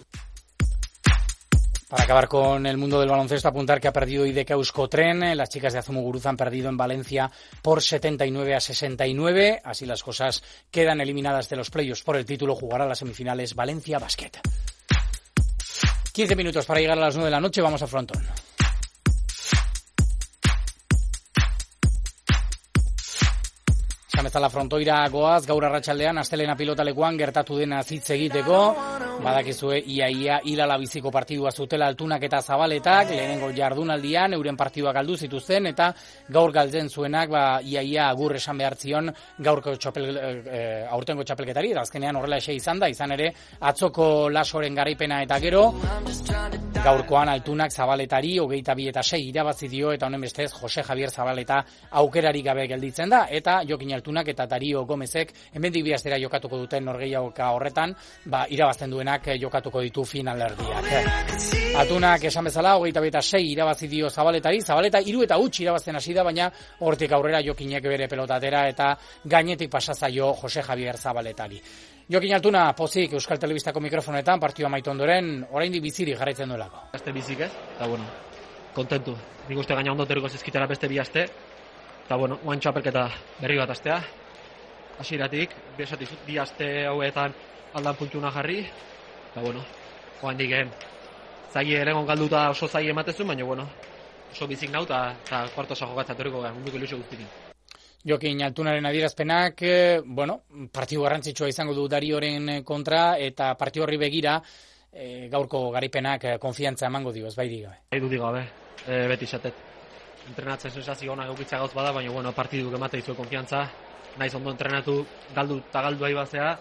Para acabar con el mundo del baloncesto, apuntar que ha perdido IDK Euskotren. Las chicas de Azumuguruz han perdido en Valencia por 79-69. Así las cosas quedan eliminadas de los playoffs por el título. Jugará las semifinales Valencia Basket. 15 minutos para llegar a las 9 de la noche. Vamos a Frontón. Zamezala frontoira goaz, gaur arratsaldean astelena pilota lekuan gertatu dena hitz egiteko. Badakizue iaia hilala biziko partidua zutela Altunak eta Zabaletak, lehenengo jardunaldian euren partidua galdu zituzten eta gaur galtzen zuenak iaia agur esan behartzion gaurko aurtengo txapelketari, eta azkenean horrela izan da, izan ere atzoko Lasoren garaipena eta gero gaurkoan Altunak Zabaletari 22-6 irabazi dio, eta honen bestez Jose Javier Zabaleta aukerarik gabe gelditzen da, eta Jokin Altunak eta Dario Gomezek hemendik bi astera jokatuko duten norgehiagoka horretan, irabazten duenak jokatuko ditu finalerdiak. Altunak esan bezala 22-6 irabazi dio Zabaletari, Zabaleta 3-0 irabazten hasi da, baina hortik aurrera Jokinek bere pelotatera eta gainetik pasazaio Jose Javier Zabaletari. Jokin Altuna, pozik Euskal Telebistako mikrofonetan, partidua amaitu ondoren, oraindik bizirik jarraitzen duelako. Aste bizik ez, eta kontentu. Nik uste gaina ondo terriko zizkitara beste bi aste, eta oain txapelketa berri bat astea. Hasieratik, bi aste hauetan aldan puntuna jarri, eta oain diken, zaila erengon galduta oso zaila ematezun, baina oso bizik nau, eta kuartosa jokatzea terriko gara, munduko ilusio guztikin. Jokin Altunaren adierazpenak, partidu garrantzitsua izango du Darioren kontra, eta partidu horri begira, gaurko garaipenak konfiantza emango dio, ez bai digabe. Dudik gabe, beti izatet. Entrenatzen sensazio ona gaukitza gauz bada, baina partiduk emate izu konfiantza, naiz ondo entrenatu, galdu eta galdu aibazea,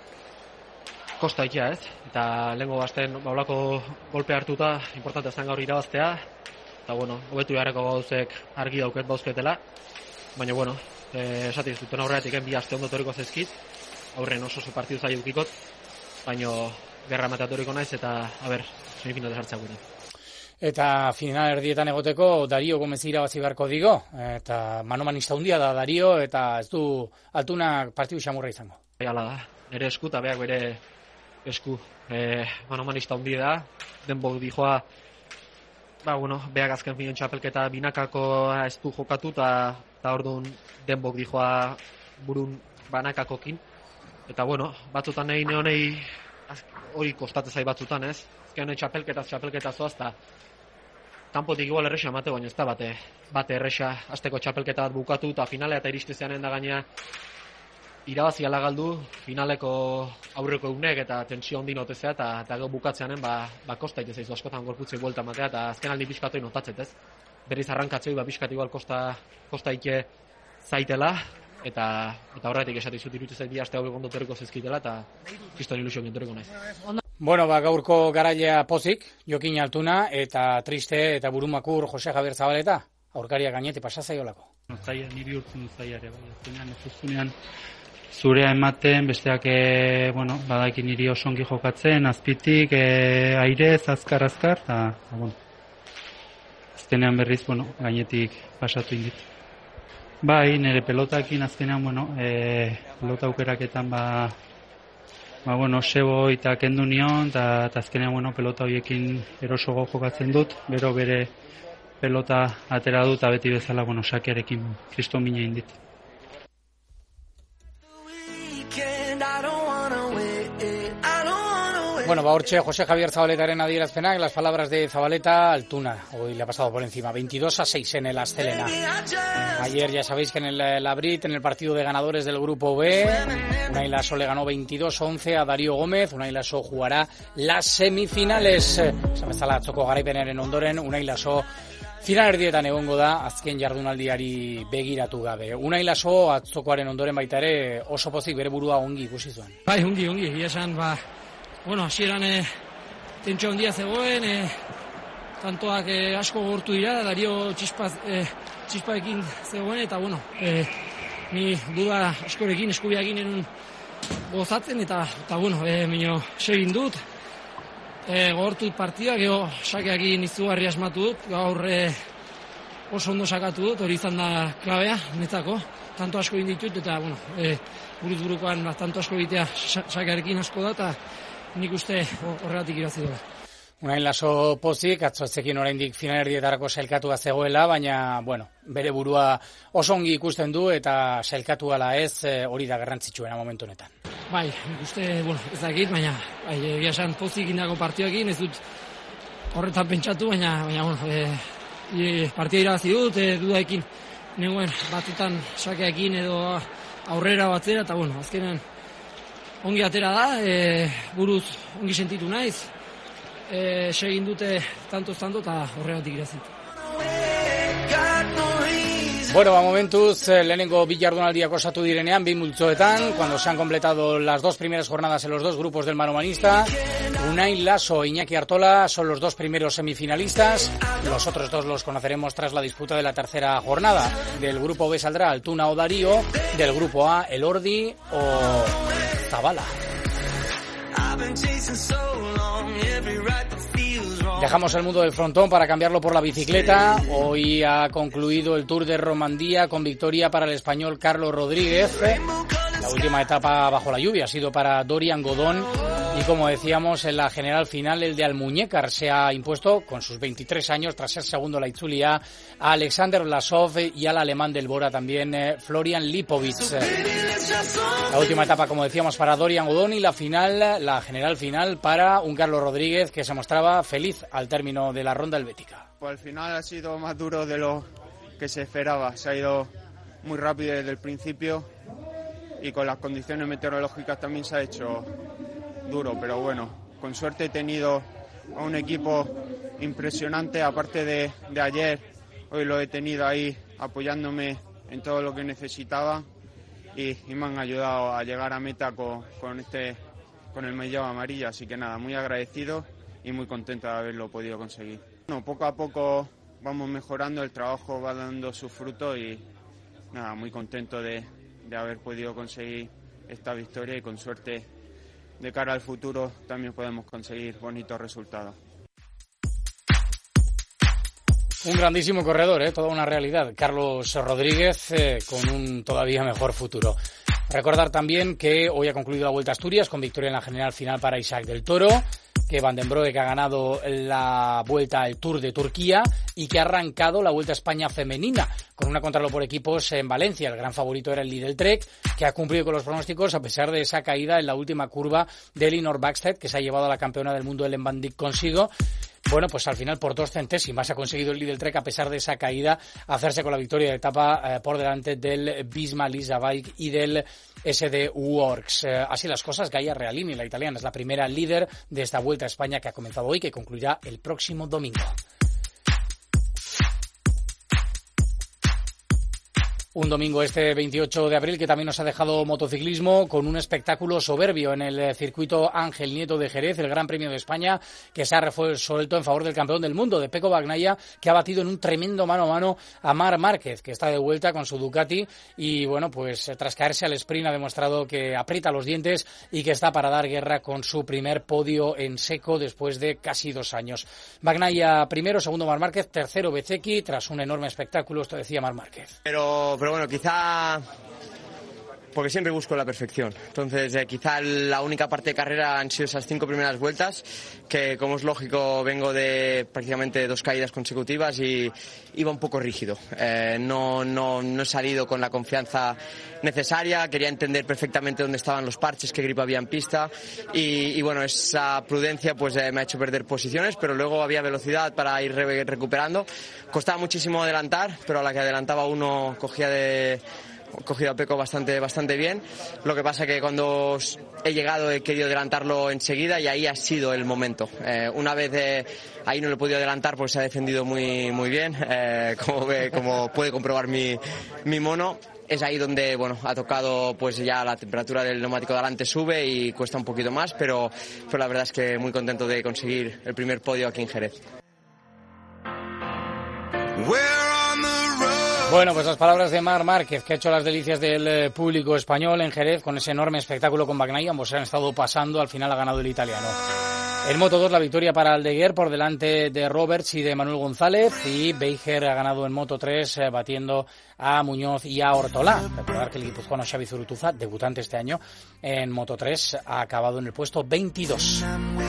kosta ikia ez, eta lehenko basten baulako golpe hartuta, importante zen gaur irabaztea, eta hobetu beharreko gauzek argi dauket bauzketela, baina esatiz duten aurreatik bi aste ondo toriko zezkit, aurren oso partidu zaila ukikot, baina gerra mateatoriko naiz eta semifinale sartzea gure. Eta final erdietan egoteko Dario Gomez irabazi beharko digo, eta manomanista handia da Dario, eta ez du Altunak partidu xamurra izango. Hala da, nire esku eta beak bere esku manomanista handia da, denbok dijoa, beak azken finion txapelketa binakako ez du jokatu, eta orduan denbok dijoa burun banakakokin, eta batzutan nahi neonei hori kostatzen zai batzutan ez, ezken txapelketa zoaz, eta kanpotik igual erresa emate, baina ez da bate erresa azteko txapelketa bat bukatu, eta finalea eta iristezeanen da gaina irabazi ala galdu, finaleko aurreko egunek eta tensio handi notezea, eta gau bukatzeanen kosta ite zaizu askotan gorputzei buelta matea, eta azken aldi pixkatoi notatzet ez. Berriz arrankatzei pixkat igual kosta ike zaitela, eta horretik esatizut irutzezait bi aste hau egon doterriko zezkitela, eta kriston ilusio gintorriko naiz. Gaurko garailea pozik, Jokin Altuna, eta triste eta burumakur Jose Javier Zabaleta, aurkaria gainetik pasazaiolako. Zaila, niri urtzen du zaiare, ez zurea ematen, besteak, badaki niri osongi jokatzen, azpitik, airez, azkar, eta, azkenean berriz, gainetik pasatu indit. Bai, nire pelotakin azkenean, pelota aukeraketan, sebo eta kendu nion, eta azkenean, pelota horiekin erosogo jokatzen dut, gero bere pelota atera dut, eta beti bezala, sakearekin kriston mina indit. Hortxe José Javier Zabaletaren adierazpenak, las palabras de Zabaleta, Altuna hoy le ha pasado por encima, 22-6 en el Astelena. Ayer ya sabéis que en el Labrit, en el partido de ganadores del grupo B, Unai Laso le ganó 22-11 a Dario Gómez. Unai Laso jugará las semifinales. Zamezala atzoko garaipenaren ondoren, Unai Laso final erdietan egongo da, azken jardunaldiari begiratu gabe. Unai Laso atzokoaren ondoren baita ere oso pozik bere burua ongi ikusi zuen. Bai, ongi, esan, hasieran tentsio handia zegoen, tantoak asko gortu dira, Dario txispaekin zegoen, eta ni duda askorekin, eskubiakin enun gozatzen, eta minio segin dut, gortu partida, geho sakeakin izugarri asmatu dut, gaur oso ondo sakatu dut, hori izan da klabea, netzako, tanto asko inditut, eta buruz burukoan tanto asko egitea sakearekin asko da, eta nik uste horregatik irazi dela. Unai Laso pozik, atzotzekin oraindik finalerdietarako sailkatua zegoela, baina, bere burua oso ongi ikusten du eta sailkatu ala ez, hori da garrantzitsuena momentu honetan. Bai, nik uste, ez dakit, baina, egia esan pozik indako partioekin, ez dut horretan pentsatu, baina, partia irabazi dut, dudaekin, nengoen batutan sakeekin edo aurrera batzera, eta azkenean, ongi atera da, buruz ongi sentitu naiz, segin dute tanto eta horregatik irazitu. Bueno, momentuz, lehenengo bi jardunaldiak osatu direnean, bi multzoetan, cuando se han completado las dos primeras jornadas en los dos grupos del manomanista. Unai Laso e Iñaki Artola son los dos primeros semifinalistas. Los otros dos los conoceremos tras la disputa de la tercera jornada. Del grupo B saldrá Altuna o Darío, del grupo A Elordi o Zabala. Dejamos el mundo del frontón para cambiarlo por la bicicleta. Hoy ha concluido el Tour de Romandía con victoria para el español Carlos Rodríguez. La última etapa bajo la lluvia ha sido para Dorian Godón. Y como decíamos, en la general final el de Almuñécar se ha impuesto con sus 23 años tras ser segundo la Itzulia a Alexander Vlasov y al alemán del Bora también Florian Lipovic. La última etapa, como decíamos, para Dorian Godón y la general final para un Carlos Rodríguez que se mostraba feliz al término de la ronda helvética. Pues al final ha sido más duro de lo que se esperaba. Se ha ido muy rápido desde el principio y con las condiciones meteorológicas también se ha hecho duro, pero bueno, con suerte he tenido a un equipo impresionante, aparte de ayer, hoy lo he tenido ahí apoyándome en todo lo que necesitaba y me han ayudado a llegar a meta con el maillot amarillo, así que nada, muy agradecido y muy contento de haberlo podido conseguir. Bueno, poco a poco vamos mejorando, el trabajo va dando su fruto y nada, muy contento de haber podido conseguir esta victoria y con suerte de cara al futuro también podemos conseguir bonitos resultados. Un grandísimo corredor, toda una realidad. Carlos Rodríguez con un todavía mejor futuro. Recordar también que hoy ha concluido la Vuelta a Asturias con victoria en la general final para Isaac del Toro, que Van den Broek ha ganado la Vuelta al Tour de Turquía y que ha arrancado la Vuelta a España femenina con una contrarreloj por equipos en Valencia. El gran favorito era el Lidl Trek, que ha cumplido con los pronósticos a pesar de esa caída en la última curva de Elinor Baxted, que se ha llevado a la campeona del mundo Ellen van Dijk consigo. Bueno, pues al final por 2 centésimas ha conseguido el Lidl Trek, a pesar de esa caída, hacerse con la victoria de etapa por delante del Visma Lease Bike y del SD Works. Así las cosas, Gaia Realini, la italiana, es la primera líder de esta Vuelta a España que ha comenzado hoy, que concluirá el próximo domingo. Un domingo 28 de abril que también nos ha dejado motociclismo con un espectáculo soberbio en el circuito Ángel Nieto de Jerez, el Gran Premio de España, que se ha resuelto en favor del campeón del mundo, de Pecco Bagnaia, que ha batido en un tremendo mano a mano a Marc Márquez, que está de vuelta con su Ducati y bueno, pues tras caerse al sprint ha demostrado que aprieta los dientes y que está para dar guerra con su primer podio en seco después de casi 2 años. Bagnaia primero, segundo Marc Márquez, tercero Bezzecchi, tras un enorme espectáculo, esto decía Marc Márquez. Pero bueno, quizá porque siempre busco la perfección. Entonces, quizá la única parte de carrera han sido esas 5 primeras vueltas, que como es lógico vengo de prácticamente 2 caídas consecutivas y iba un poco rígido. No he salido con la confianza necesaria, quería entender perfectamente dónde estaban los parches, qué grip había en pista y bueno, esa prudencia pues me ha hecho perder posiciones, pero luego había velocidad para ir recuperando. Costaba muchísimo adelantar, pero a la que adelantaba uno cogía a Pecco bastante bien. Lo que pasa que cuando he llegado he querido adelantarlo enseguida y ahí ha sido el momento. Una vez ahí no lo he podido adelantar porque se ha defendido muy bien, como puede comprobar mi mono. Es ahí donde ha tocado, pues ya la temperatura del neumático de adelante sube y cuesta un poquito más, pero la verdad es que muy contento de conseguir el primer podio aquí en Jerez. Bueno, pues las palabras de Marc Márquez, que ha hecho las delicias del público español en Jerez con ese enorme espectáculo con Bagnaia. Ambos se han estado pasando, al final ha ganado el italiano. En Moto2 la victoria para Aldeguer por delante de Roberts y de Manuel González, y Beijer ha ganado en Moto3 batiendo a Muñoz y a Ortolá. Recordar que el guipuzcoano Xavi Zurutuza, debutante este año en Moto3, ha acabado en el puesto 22.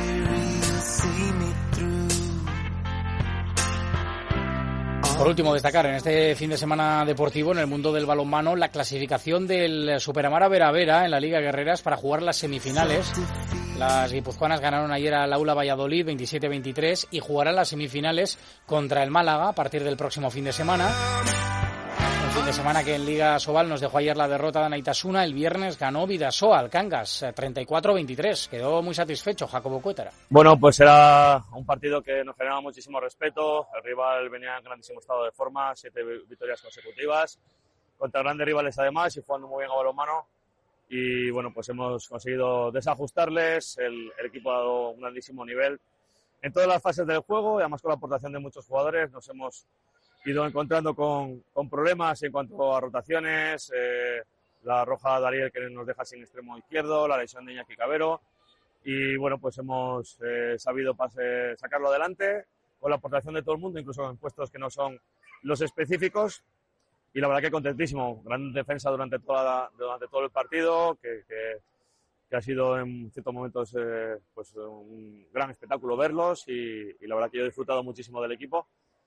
Por último, destacar en este fin de semana deportivo en el mundo del balonmano la clasificación del Superamara Vera en la Liga Guerreras para jugar las semifinales. Las guipuzcoanas ganaron ayer al Aula Valladolid 27-23 y jugarán las semifinales contra el Málaga a partir del próximo fin de semana. Un fin de semana que en Liga Sobal nos dejó ayer la derrota de Anaitasuna, el viernes ganó Bidasoa al Cangas, 34-23. Quedó muy satisfecho Jacobo Cuétara. Bueno, pues era un partido que nos generaba muchísimo respeto. El rival venía en grandísimo estado de forma, 7 victorias consecutivas, contra grandes rivales además y jugando muy bien a balonmano. Y bueno, pues hemos conseguido desajustarles, el equipo ha dado un grandísimo nivel en todas las fases del juego y además con la aportación de muchos jugadores nos hemos ido encontrando con problemas en cuanto a rotaciones, la roja de Ariel que nos deja sin extremo izquierdo, la lesión de Iñaki Cabero y bueno, pues hemos sabido sacarlo adelante con la aportación de todo el mundo, incluso en puestos que no son los específicos y la verdad que contentísimo, gran defensa durante todo el partido que ha sido en ciertos momentos pues un gran espectáculo verlos y la verdad que yo he disfrutado muchísimo del equipo.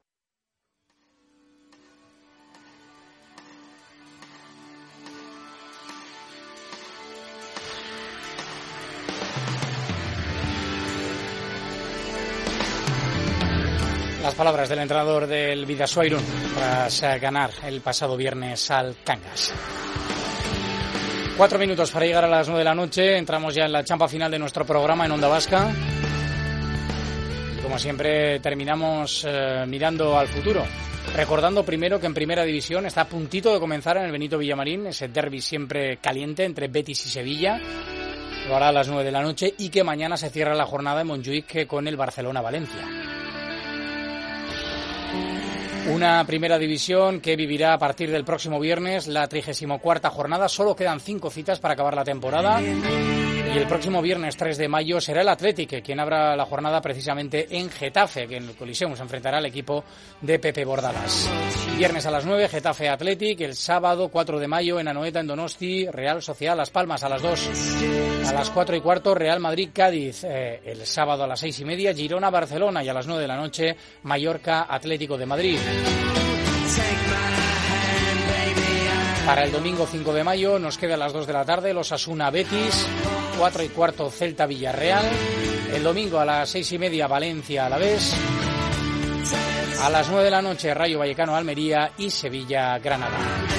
Las palabras del entrenador del Bidasoa Irún tras ganar el pasado viernes al Cangas. 4 minutos para llegar a las 9 de la noche. Entramos ya en la champa final de nuestro programa en Onda Vasca. Y como siempre terminamos mirando al futuro. Recordando primero que en Primera División está a puntito de comenzar en el Benito Villamarín ese derbi siempre caliente entre Betis y Sevilla. Lo hará a las 9 de la noche y que mañana se cierra la jornada en Montjuïc con el Barcelona-Valencia. Una Primera División que vivirá a partir del próximo viernes la 34ª jornada. Solo quedan 5 citas para acabar la temporada. Y el próximo viernes 3 de mayo será el Athletic quien abra la jornada precisamente en Getafe, que en el Coliseum se enfrentará al equipo de Pepe Bordalas. Viernes a las 9, Getafe Athletic. El sábado 4 de mayo en Anoeta, en Donosti, Real Sociedad Las Palmas a las 2. A las 4:15, Real Madrid Cádiz. El sábado a las 6:30, Girona Barcelona. Y a las 9 de la noche, Mallorca Atlético de Madrid. Para el domingo 5 de mayo nos queda a las 2 de la tarde los Osasuna Betis, 4:15 Celta Villarreal, el domingo a las 6:30 Valencia Alavés, a las 9 de la noche Rayo Vallecano Almería y Sevilla Granada.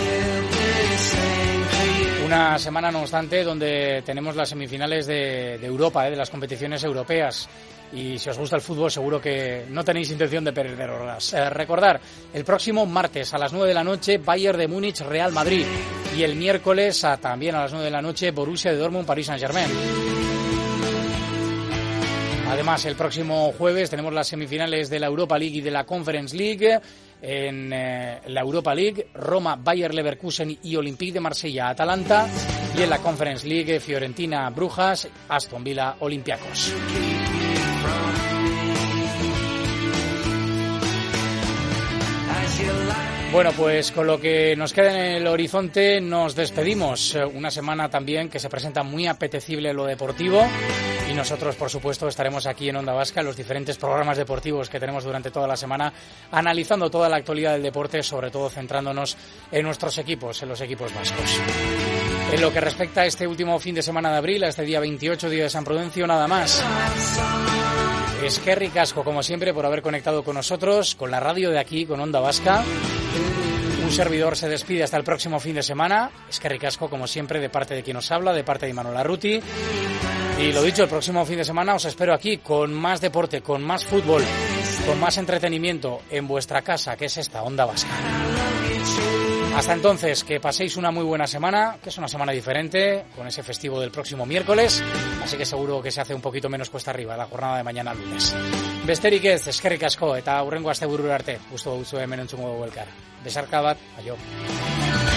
Una semana no obstante donde tenemos las semifinales de Europa, de las competiciones europeas. Y si os gusta el fútbol seguro que no tenéis intención de perder horas. Recordar, el próximo martes a las 9 de la noche Bayern de Múnich Real Madrid. Y el miércoles también a las 9 de la noche Borussia de Dortmund Paris Saint-Germain. Además el próximo jueves tenemos las semifinales de la Europa League y de la Conference League. En la Europa League, Roma, Bayer Leverkusen y Olympique de Marsella, Atalanta. Y en la Conference League, Fiorentina, Brujas, Aston Villa, Olympiacos. Bueno, pues con lo que nos queda en el horizonte nos despedimos. Una semana también que se presenta muy apetecible en lo deportivo y nosotros, por supuesto, estaremos aquí en Onda Vasca en los diferentes programas deportivos que tenemos durante toda la semana, analizando toda la actualidad del deporte, sobre todo centrándonos en nuestros equipos, en los equipos vascos. En lo que respecta a este último fin de semana de abril, a este día 28, día de San Prudencio, nada más. Eskerrik asko, como siempre, por haber conectado con nosotros, con la radio de aquí, con Onda Vasca. Un servidor se despide hasta el próximo fin de semana. Eskerrik asko, como siempre, de parte de quien nos habla, de parte de Imanol Arruti. Y lo dicho, el próximo fin de semana os espero aquí con más deporte, con más fútbol, con más entretenimiento en vuestra casa, que es esta Onda Vasca. Hasta entonces, que paséis una muy buena semana, que es una semana diferente, con ese festivo del próximo miércoles, así que seguro que se hace un poquito menos cuesta arriba la jornada de mañana lunes. Besterik ez, eskerrik asko, eta hurrengo asteburura arte, gustu duzue hemen entzungo dugu elkar. Besarka bat, aio.